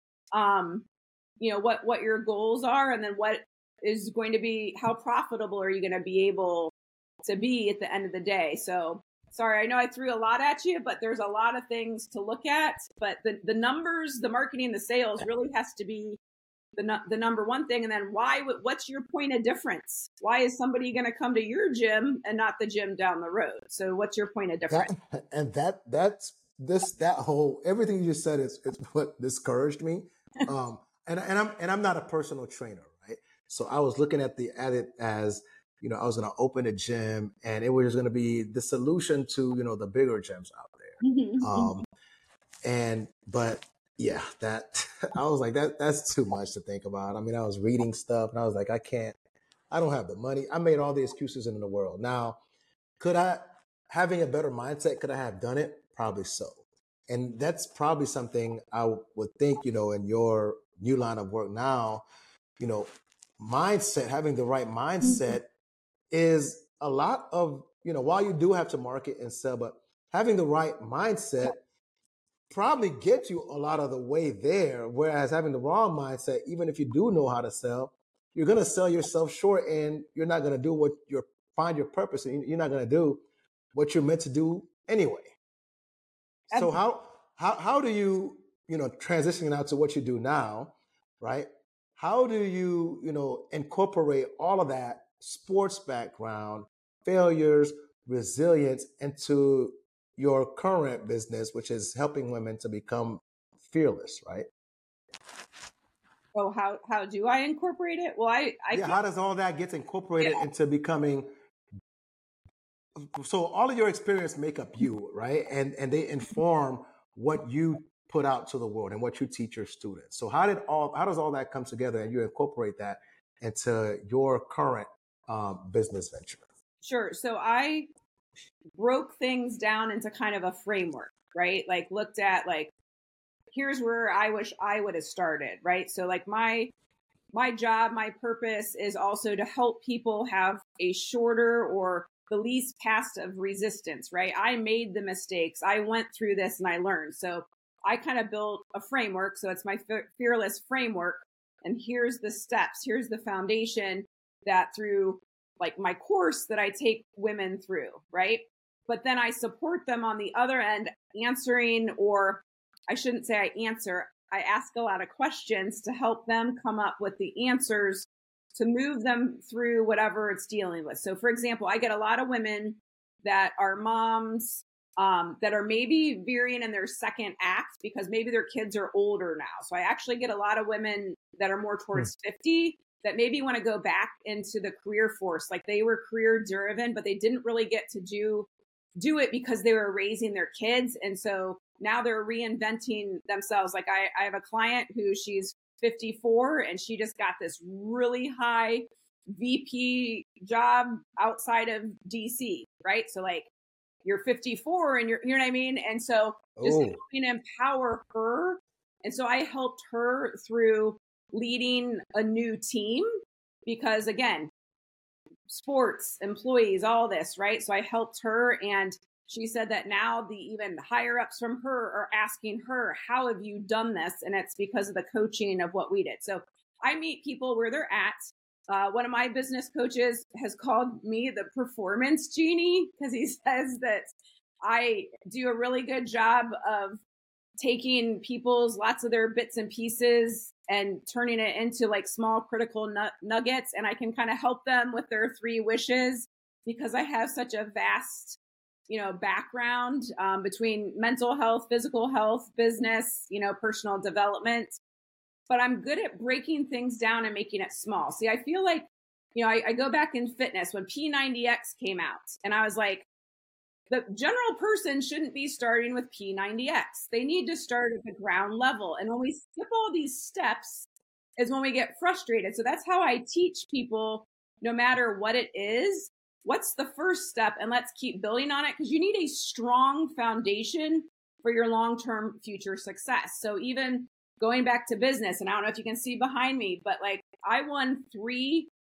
what your goals are, and then what is going to be, how profitable are you going to be able to be at the end of the day? So sorry, I know I threw a lot at you, but there's a lot of things to look at, but the numbers, the marketing, the sales really has to be the number one thing. And then what's your point of difference? Why is somebody going to come to your gym and not the gym down the road? So what's your point of difference? That whole, everything you just said is what discouraged me. And I'm not a personal trainer, right? So I was looking at it as, I was going to open a gym and it was going to be the solution to, the bigger gyms out there. But yeah, that I was like, that's too much to think about. I mean, I was reading stuff and I was like, I don't have the money. I made all the excuses in the world. Now, having a better mindset, could I have done it? Probably so. And that's probably something I would think, in your new line of work now, mindset, having the right mindset is a lot of, while you do have to market and sell, but having the right mindset probably gets you a lot of the way there. Whereas having the wrong mindset, even if you do know how to sell, you're going to sell yourself short and you're not going to do find your purpose. And you're not going to do what you're meant to do anyway. So how do you, transitioning out to what you do now, right? How do you, incorporate all of that sports background, failures, resilience into your current business, which is helping women to become fearless, right? Oh, how do I incorporate it? Well, how does all that get incorporated into becoming? So all of your experience make up you, right? And they inform what you put out to the world and what you teach your students. So how does all that come together and you incorporate that into your current business venture? Sure. So I broke things down into kind of a framework, right? Like looked at here's where I wish I would have started, right? So like my job, my purpose is also to help people have a shorter or the least path of resistance, right? I made the mistakes. I went through this and I learned. So I kind of built a framework. So it's my fearless framework. And here's the steps. Here's the foundation that through like my course that I take women through, right? But then I support them on the other end answering, or I shouldn't say I answer. I ask a lot of questions to help them come up with the answers to move them through whatever it's dealing with. So for example, I get a lot of women that are moms that are maybe veering in their second act because maybe their kids are older now. So I actually get a lot of women that are more towards 50 that maybe want to go back into the career force. Like they were career driven, but they didn't really get to do it because they were raising their kids. And so now they're reinventing themselves. Like I have a client who she's 54 and she just got this really high VP job outside of DC, right? So like you're 54 and you know what I mean? And so just helping empower her. And so I helped her through leading a new team because again, sports, employees, all this, right? So I helped her and she said that now the even higher ups from her are asking her, how have you done this? And it's because of the coaching of what we did. So I meet people where they're at. One of my business coaches has called me the performance genie because he says that I do a really good job of taking lots of their bits and pieces and turning it into like small critical nuggets. And I can kind of help them with their 3 wishes because I have such a vast background between mental health, physical health, business, personal development. But I'm good at breaking things down and making it small. See, I feel like, I go back in fitness when P90X came out and I was like, the general person shouldn't be starting with P90X. They need to start at the ground level. And when we skip all these steps is when we get frustrated. So that's how I teach people, no matter what it is, what's the first step? And let's keep building on it because you need a strong foundation for your long-term future success. So even going back to business, and I don't know if you can see behind me, but like I won 3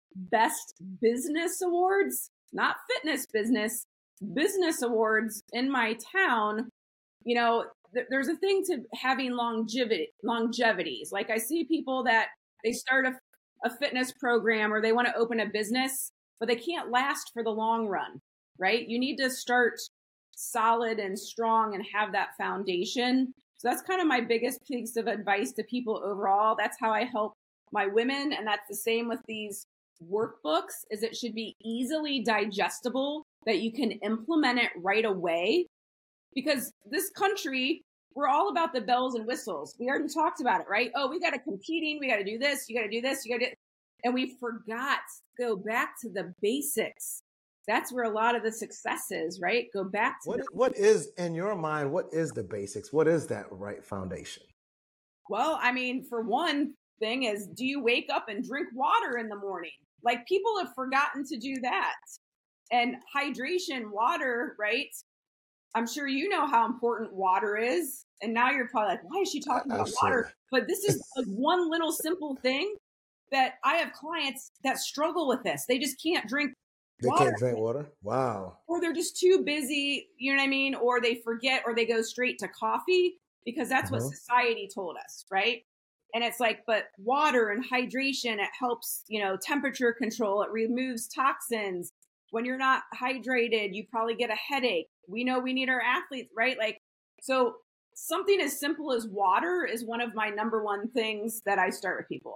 best business awards, not fitness business awards in my town, you know, there's a thing to having longevities. Like I see people that they start a fitness program or they want to open a business, but they can't last for the long run, right? You need to start solid and strong and have that foundation. So that's kind of my biggest piece of advice to people overall. That's how I help my women. And that's the same with these workbooks, is it should be easily digestible, that you can implement it right away. Because this country, we're all about the bells and whistles. We already talked about it, right? Oh, we got to competing. We got to do this. You got to do this. You got to, and we forgot to go back to the basics. That's where a lot of the success is, right? Go back to what is, in your mind, what is the basics? What is that right foundation? Well, I mean, for one thing is, do you wake up and drink water in the morning? Like, people have forgotten to do that. And hydration, water, right? I'm sure you know how important water is. And now you're probably like, why is she talking about water? But this is like one little simple thing that I have clients that struggle with this. They just can't drink water. They can't drink water? Wow. Or they're just too busy, you know what I mean? Or they forget, or they go straight to coffee because that's what society told us, right? And it's like, but water and hydration, it helps, you know, temperature control. It removes toxins. When you're not hydrated, you probably get a headache. We know we need our athletes, right? Like, so something as simple as water is one of my number one things that I start with people.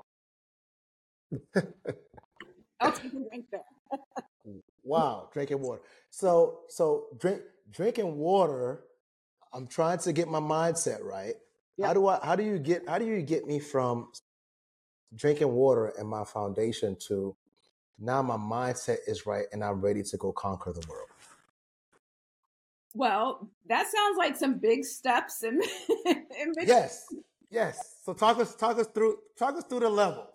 I'll take a drink there. Wow, drinking water. So drinking water, I'm trying to get my mindset right. Yep. How do you get me from drinking water and my foundation to now my mindset is right and I'm ready to go conquer the world? Well, that sounds like some big steps in Yes. So talk us through the levels.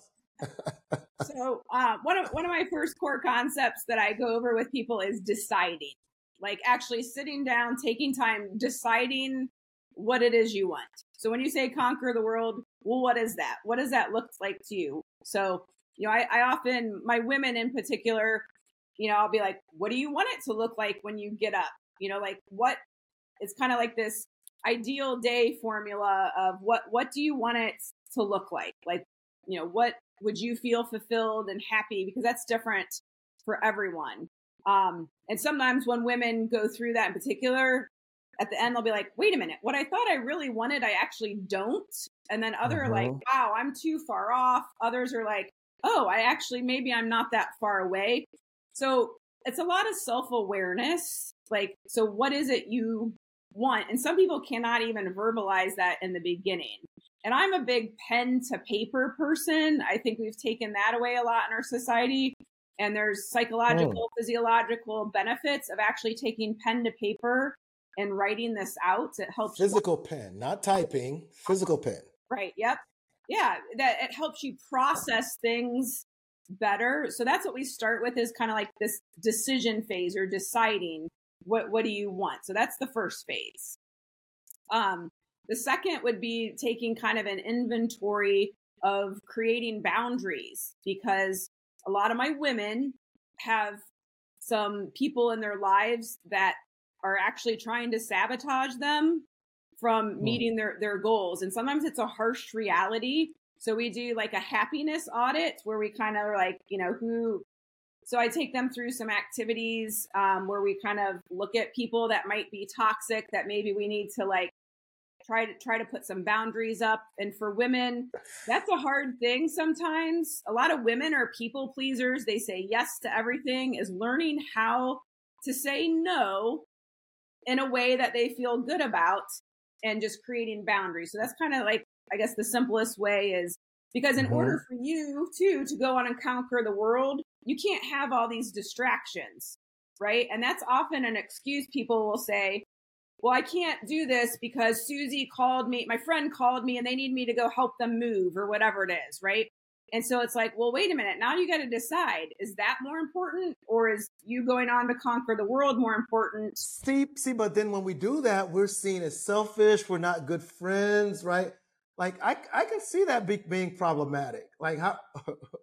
So one of my first core concepts that I go over with people is deciding, like actually sitting down, taking time, deciding what it is you want. So when you say conquer the world, well, what is that? What does that look like to you? So, you know, I often, my women in particular, you know, I'll be like, what do you want it to look like when you get up? You know, like it's kind of like this ideal day formula of what do you want it to look like? Like, you know, what would you feel fulfilled and happy? Because that's different for everyone. And sometimes when women go through that in particular, at the end, they'll be like, wait a minute, what I thought I really wanted, I actually don't. And then other are like, wow, I'm too far off. Others are like, oh, maybe I'm not that far away. So it's a lot of self-awareness. Like, so what is it you want? And some people cannot even verbalize that in the beginning. And I'm a big pen to paper person. I think we've taken that away a lot in our society. And there's psychological, physiological benefits of actually taking pen to paper and writing this out. It helps. Physical pen, not typing, physical pen. Right. Yep. Yeah. That it helps you process things better. So that's what we start with, is kind of like this decision phase, or deciding what do you want? So that's the first phase. The second would be taking kind of an inventory of creating boundaries, because a lot of my women have some people in their lives that are actually trying to sabotage them from meeting their goals. And sometimes it's a harsh reality. So we do like a happiness audit where we kind of like, you know, so I take them through some activities where we kind of look at people that might be toxic, that maybe we need to like try to put some boundaries up. And for women, that's a hard thing sometimes. A lot of women are people pleasers. They say yes to everything. Is learning how to say no in a way that they feel good about, and just creating boundaries. So that's kind of like, I guess the simplest way is, because in order for you to go on and conquer the world, you can't have all these distractions, right? And that's often an excuse people will say, well, I can't do this because Susie called me, my friend called me, and they need me to go help them move, or whatever it is, right? And so it's like, well, wait a minute. Now you got to decide, is that more important, or is you going on to conquer the world more important? See, but then when we do that, we're seen as selfish. We're not good friends, right? Like I can see that being problematic. Like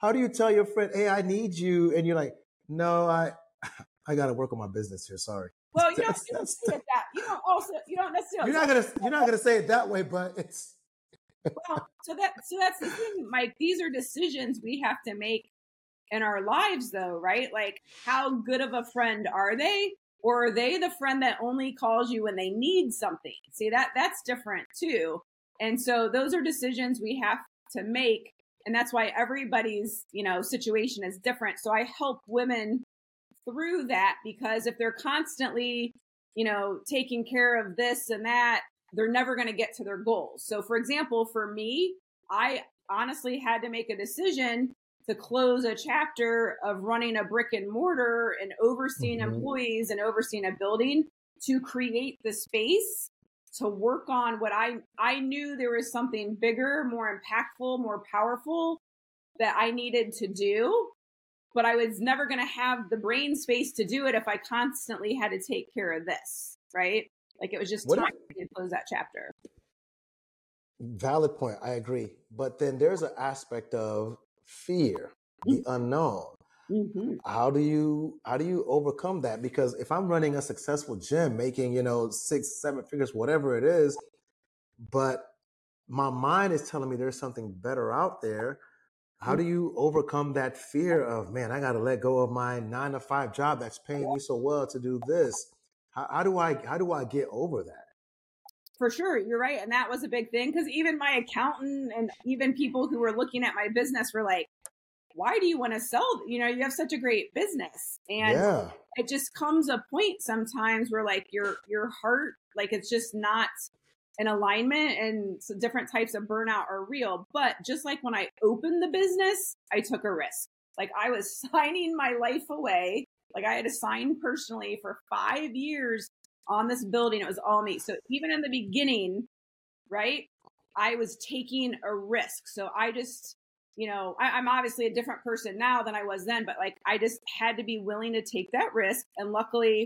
how do you tell your friend, hey, I need you? And you're like, no, I got to work on my business here. Sorry. Well, you don't say it that. You don't necessarily. You're not gonna say it that way, but it's. Well, so that's the thing, Mike. These are decisions we have to make in our lives, though, right? Like, how good of a friend are they? Or are they the friend that only calls you when they need something? See, that's different too. And so those are decisions we have to make. And that's why everybody's, situation is different. So I help women through that, because if they're constantly, taking care of this and that, they're never going to get to their goals. So for example, for me, I honestly had to make a decision to close a chapter of running a brick and mortar and overseeing employees and overseeing a building to create the space to work on what I knew there was something bigger, more impactful, more powerful that I needed to do. But I was never going to have the brain space to do it if I constantly had to take care of this, right? Like, it was just time to close that chapter. Valid point. I agree. But then there's an aspect of fear, the unknown. Mm-hmm. How do you overcome that? Because if I'm running a successful gym, making, 6-7 figures, whatever it is, but my mind is telling me there's something better out there. How do you overcome that fear of, man, I got to let go of my 9-to-5 job that's paying me so well to do this? How do I get over that? For sure. You're right. And that was a big thing, because even my accountant and even people who were looking at my business were like, why do you want to sell? You have such a great business. And it just comes a point sometimes where like your heart, like, it's just not in alignment, and so different types of burnout are real. But just like when I opened the business, I took a risk. Like, I was signing my life away. Like, I had to sign personally for 5 years on this building. It was all me. So even in the beginning, right, I was taking a risk. So I just, I'm obviously a different person now than I was then, but like, I just had to be willing to take that risk. And luckily,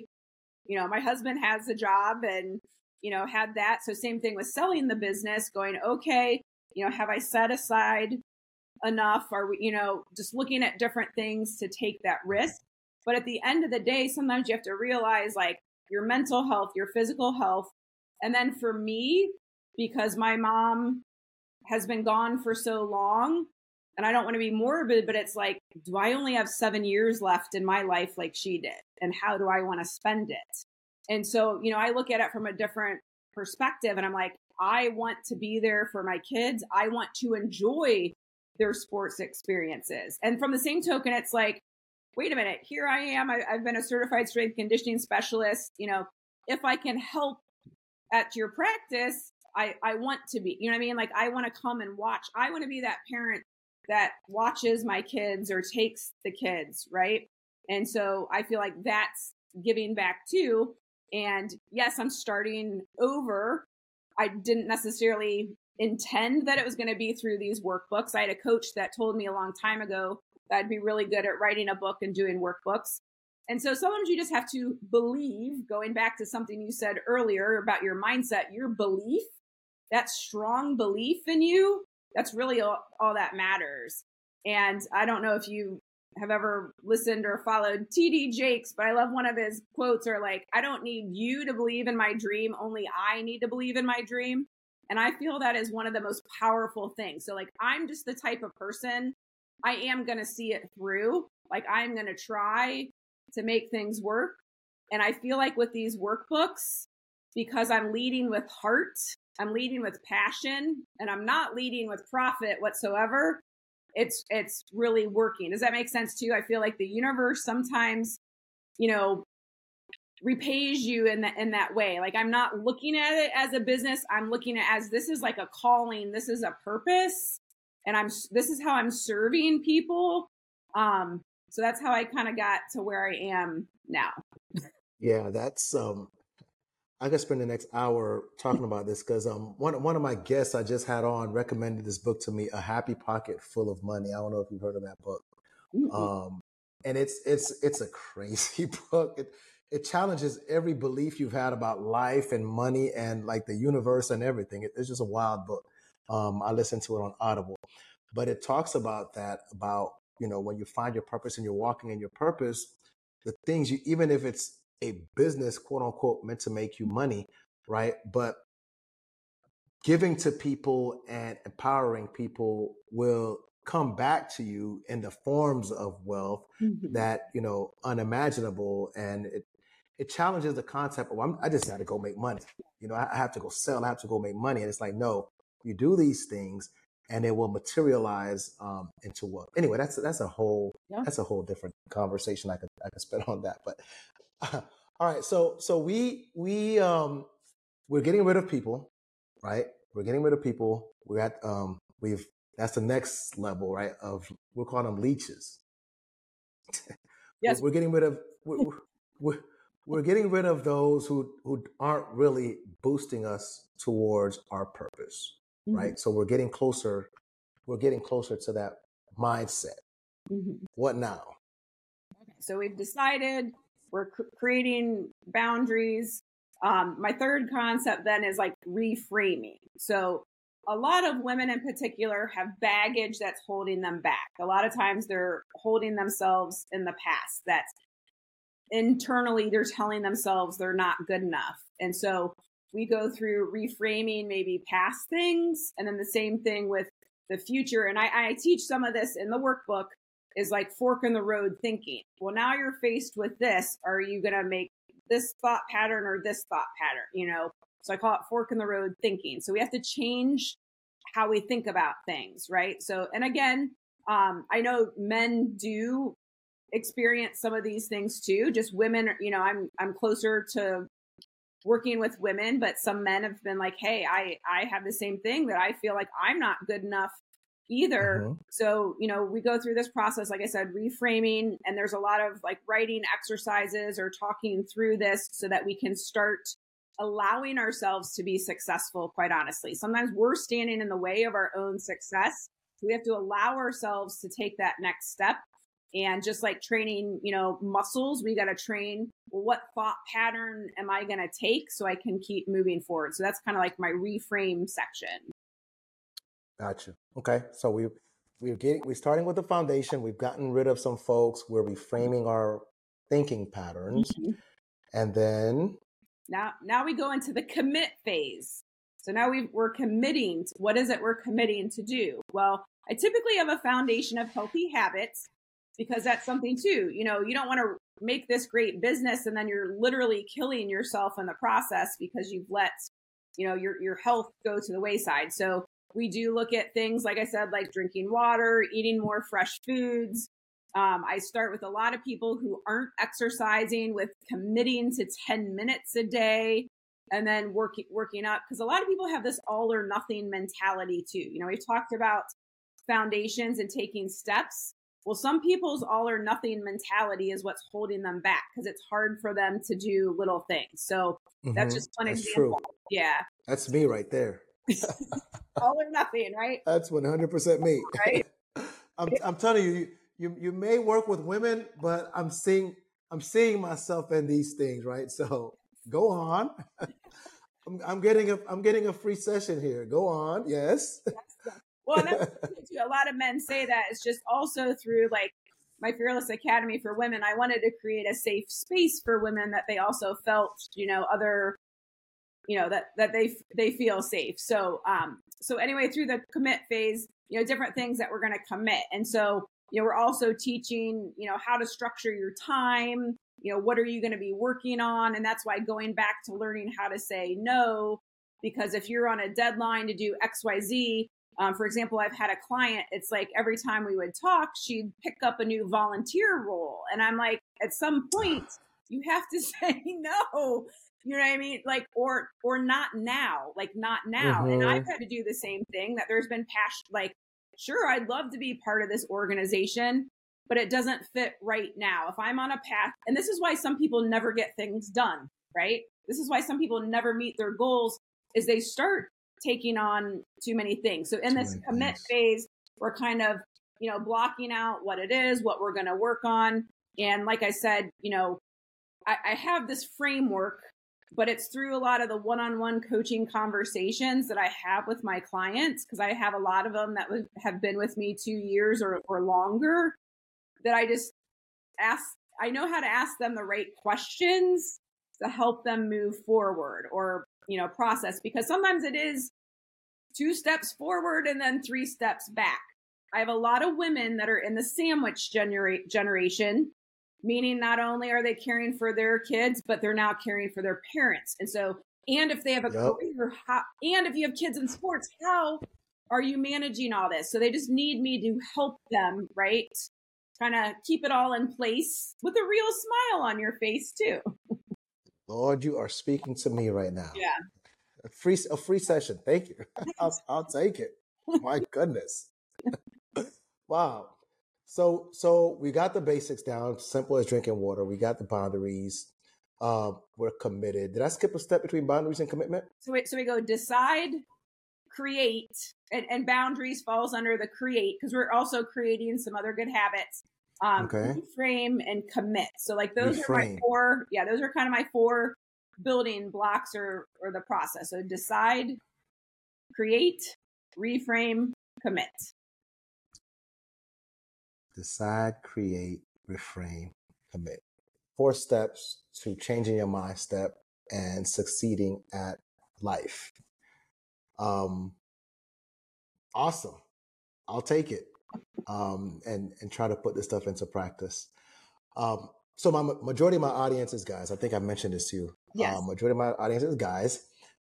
my husband has a job and, had that. So same thing with selling the business, going, okay, have I set aside enough? Are we, just looking at different things to take that risk. But at the end of the day, sometimes you have to realize like your mental health, your physical health. And then for me, because my mom has been gone for so long, and I don't want to be morbid, but it's like, do I only have 7 years left in my life like she did? And how do I want to spend it? And so, I look at it from a different perspective, and I'm like, I want to be there for my kids. I want to enjoy their sports experiences. And from the same token, it's like, wait a minute, here I am. I've been a certified strength conditioning specialist. If I can help at your practice, I want to be, you know what I mean? Like, I want to come and watch. I want to be that parent that watches my kids or takes the kids, right? And so I feel like that's giving back too. And yes, I'm starting over. I didn't necessarily intend that it was going to be through these workbooks. I had a coach that told me a long time ago that I'd be really good at writing a book and doing workbooks. And so sometimes you just have to believe, going back to something you said earlier about your mindset, your belief, that strong belief in you, that's really all that matters. And I don't know if you have ever listened or followed TD Jakes, but I love one of his quotes are like, I don't need you to believe in my dream. Only I need to believe in my dream. And I feel that is one of the most powerful things. So like, I'm just the type of person, I am going to see it through. Like, I'm going to try to make things work. And I feel like with these workbooks, because I'm leading with heart, I'm leading with passion, and I'm not leading with profit whatsoever, it's really working. Does that make sense to you? I feel like the universe sometimes, repays you in that way. Like, I'm not looking at it as a business. I'm looking at it as, this is like a calling. This is a purpose. And this is how I'm serving people. So that's how I kind of got to where I am now. Yeah, that's I could spend the next hour talking about this, because one of my guests I just had on recommended this book to me, A Happy Pocket Full of Money. I don't know if you've heard of that book. Mm-hmm. And it's a crazy book. It challenges every belief you've had about life and money and like the universe and everything. It's just a wild book. I listened to it on Audible, but it talks about that, about when you find your purpose and you're walking in your purpose, the things even if it's a business, quote unquote, meant to make you money, right? But giving to people and empowering people will come back to you in the forms of wealth that, unimaginable. And it challenges the concept of, I just got to go make money. I have to go sell, I have to go make money. And it's like, no, you do these things and it will materialize into wealth. Anyway, that's a whole different conversation. I could spend on that. But all right, so we're getting rid of people, right? We're getting rid of people. We're at that's the next level, right? We're calling them leeches. Yes, we're getting rid of we're getting rid of those who aren't really boosting us towards our purpose, right? So we're getting closer to that mindset. What now? Okay, so we've decided we're creating boundaries. My third concept then is like reframing. So a lot of women in particular have baggage that's holding them back. A lot of times they're holding themselves in the past. That's internally they're telling themselves they're not good enough. And so we go through reframing maybe past things, and then the same thing with the future. And I teach some of this in the workbook, is like fork in the road thinking. Well, now you're faced with this. Are you going to make this thought pattern or this thought pattern? So I call it fork in the road thinking. So we have to change how we think about things, right? So, and again, I know men do experience some of these things too. Just women, I'm closer to working with women, but some men have been like, hey, I have the same thing, that I feel like I'm not good enough either. So, we go through this process, like I said, reframing, and there's a lot of like writing exercises or talking through this so that we can start allowing ourselves to be successful, quite honestly. Sometimes we're standing in the way of our own success. So we have to allow ourselves to take that next step. And just like training, muscles, we got to train, well, what thought pattern am I going to take so I can keep moving forward? So that's kind of like my reframe section. Gotcha. Okay. So we're starting with the foundation. We've gotten rid of some folks. We're reframing our thinking patterns. And then now we go into the commit phase. So now we're committing. What is it we're committing to do? Well, I typically have a foundation of healthy habits, because that's something too. You don't want to make this great business and then you're literally killing yourself in the process because you've let, your health go to the wayside. So we do look at things, like I said, like drinking water, eating more fresh foods. I start with a lot of people who aren't exercising with committing to 10 minutes a day and then working up, because a lot of people have this all or nothing mentality too. We've talked about foundations and taking steps. Well, some people's all or nothing mentality is what's holding them back, because it's hard for them to do little things. So that's just one example. True. Yeah. That's me right there. All or nothing, right? That's 100% me. Right. I'm telling you, you may work with women, but I'm seeing myself in these things, right? So go on. I'm getting a free session here. Go on. Yes. Well, that's a lot of men say that. It's just also through like my Fearless Academy for Women. I wanted to create a safe space for women that they also felt, that they feel safe. So, anyway, through the commit phase, different things that we're going to commit. And so, we're also teaching, how to structure your time, what are you going to be working on? And that's why going back to learning how to say no, because if you're on a deadline to do XYZ, for example, I've had a client, it's like every time we would talk, she'd pick up a new volunteer role. And I'm like, at some point, you have to say no. You know what I mean? Like, or not now, like not now. And I've had to do the same thing, that there's been passion, like, sure, I'd love to be part of this organization, but it doesn't fit right now. If I'm on a path, and this is why some people never get things done, right? This is why some people never meet their goals, is they start taking on too many things. So in this commit phase, we're kind of, blocking out what it is, what we're going to work on. And like I said, I have this framework, but it's through a lot of the one-on-one coaching conversations that I have with my clients, because I have a lot of them that have been with me 2 years or longer. that I just I know how to ask them the right questions to help them move forward or, process, because sometimes it is 2 steps forward and then 3 steps back. I have a lot of women that are in the sandwich generation, meaning not only are they caring for their kids, but they're now caring for their parents. And so, and if they have a career, and if you have kids in sports, how are you managing all this? So they just need me to help them, right? Kind of keep it all in place with a real smile on your face too. Lord, you are speaking to me right now. Yeah. A free session. Thank you. I'll take it. My goodness. Wow. So we got the basics down, simple as drinking water. We got the boundaries. We're committed. Did I skip a step between boundaries and commitment? So we go decide, create, and boundaries falls under the create, because we're also creating some other good habits. Reframe and commit. So like those are my 4. Yeah, those are kind of my 4 building blocks or the process. So decide, create, reframe, commit. Decide, create, reframe, commit. 4 steps to changing your mind step and succeeding at life. Awesome. I'll take it. And try to put this stuff into practice. So majority of my audience is guys. I think I mentioned this to you. Yes. Majority of my audience is guys.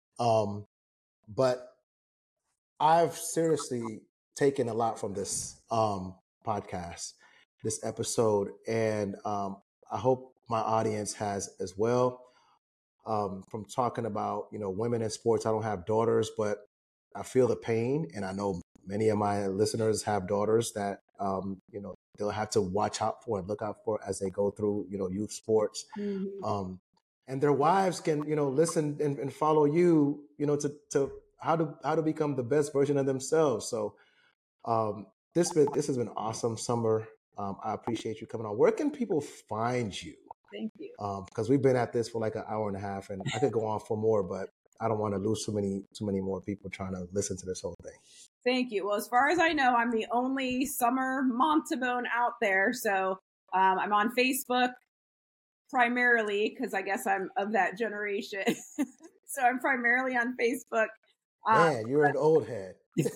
But I've seriously taken a lot from this podcast, this episode, and I hope my audience has as well. From talking about, women in sports. I don't have daughters, but I feel the pain, and I know many of my listeners have daughters that, they'll have to watch out for and look out for as they go through, youth sports. Mm-hmm. And their wives can, listen and follow you, to how to become the best version of themselves. So this has been awesome, Summer. I appreciate you coming on. Where can people find you? Thank you. Because we've been at this for like an hour and a half, and I could go on for more, but I don't want to lose too many more people trying to listen to this whole thing. Thank you. Well, as far as I know, I'm the only Summer Montabone out there. So I'm on Facebook primarily because I guess I'm of that generation. So I'm primarily on Facebook. Man, you're an old head.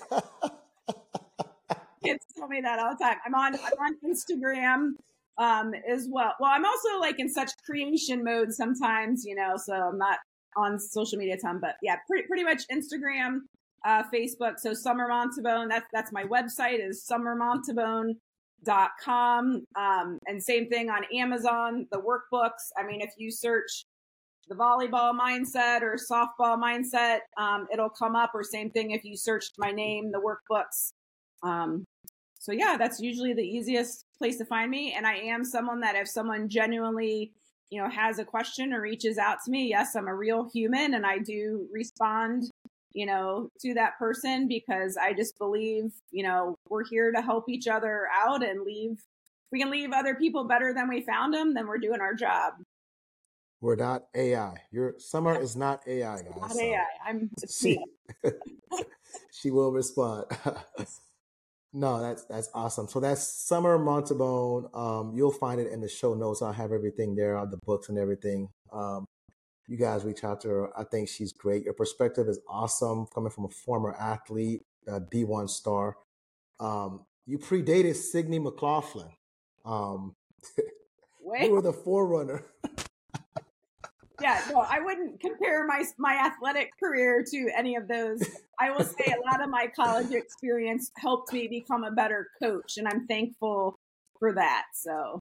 Kids tell me that all the time. I'm on Instagram as well. Well, I'm also like in such creation mode sometimes, so I'm not on social media a ton, but yeah, pretty much Instagram, Facebook. So Summer Montabone, that's my website is summermontabone.com. And same thing on Amazon, the workbooks. I mean, if you search the volleyball mindset or softball mindset, it'll come up, or same thing if you searched my name, the workbooks. So yeah, that's usually the easiest place to find me. And I am someone that if someone genuinely, has a question or reaches out to me, yes, I'm a real human and I do respond, to that person, because I just believe, we're here to help each other out and if we can leave other people better than we found them, then we're doing our job. We're not AI. Summer is not AI, guys. Not AI. It's me. She will respond. No, that's awesome. So that's Summer Montabone. You'll find it in the show notes. I'll have everything there, all the books and everything. You guys reach out to her. I think she's great. Your perspective is awesome, coming from a former athlete, a D1 star. You predated Signe McLaughlin. You were the forerunner. Yeah, no, I wouldn't compare my athletic career to any of those. I will say a lot of my college experience helped me become a better coach, and I'm thankful for that. So,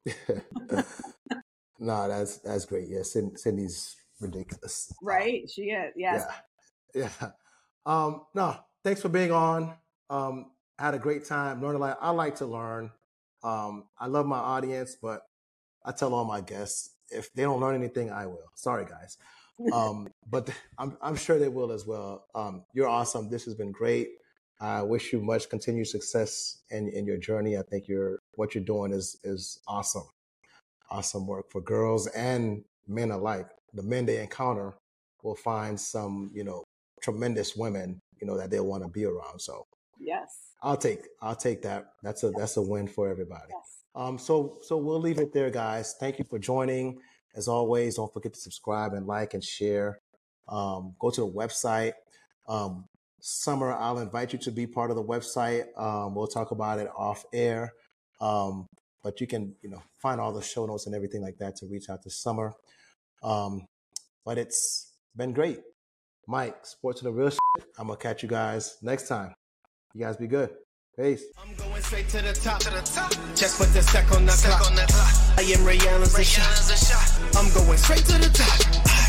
no, that's great. Yeah, Sydney's ridiculous. Right? She is. Yes. Yeah. No, thanks for being on. I had a great time. Learned a lot. I like to learn. I love my audience, but I tell all my guests, if they don't learn anything, I will. Sorry, guys. But I'm sure they will as well. You're awesome. This has been great. I wish you much continued success in your journey. I think what you're doing is awesome. Awesome work for girls and men alike. The men they encounter will find some, tremendous women, that they'll want to be around. So yes, I'll take that. That's a win for everybody. Yes. So we'll leave it there, guys. Thank you for joining. As always, don't forget to subscribe and like and share. Go to the website. Summer, I'll invite you to be part of the website. We'll talk about it off air. But you can, find all the show notes and everything like that to reach out to Summer. But it's been great. Mike, Sports of the Real Shit. I'm going to catch you guys next time. You guys be good. Peace. I'm going straight to the top. Just put the sec on the clock. I am Ray Allen's a shot. I'm going straight to the top.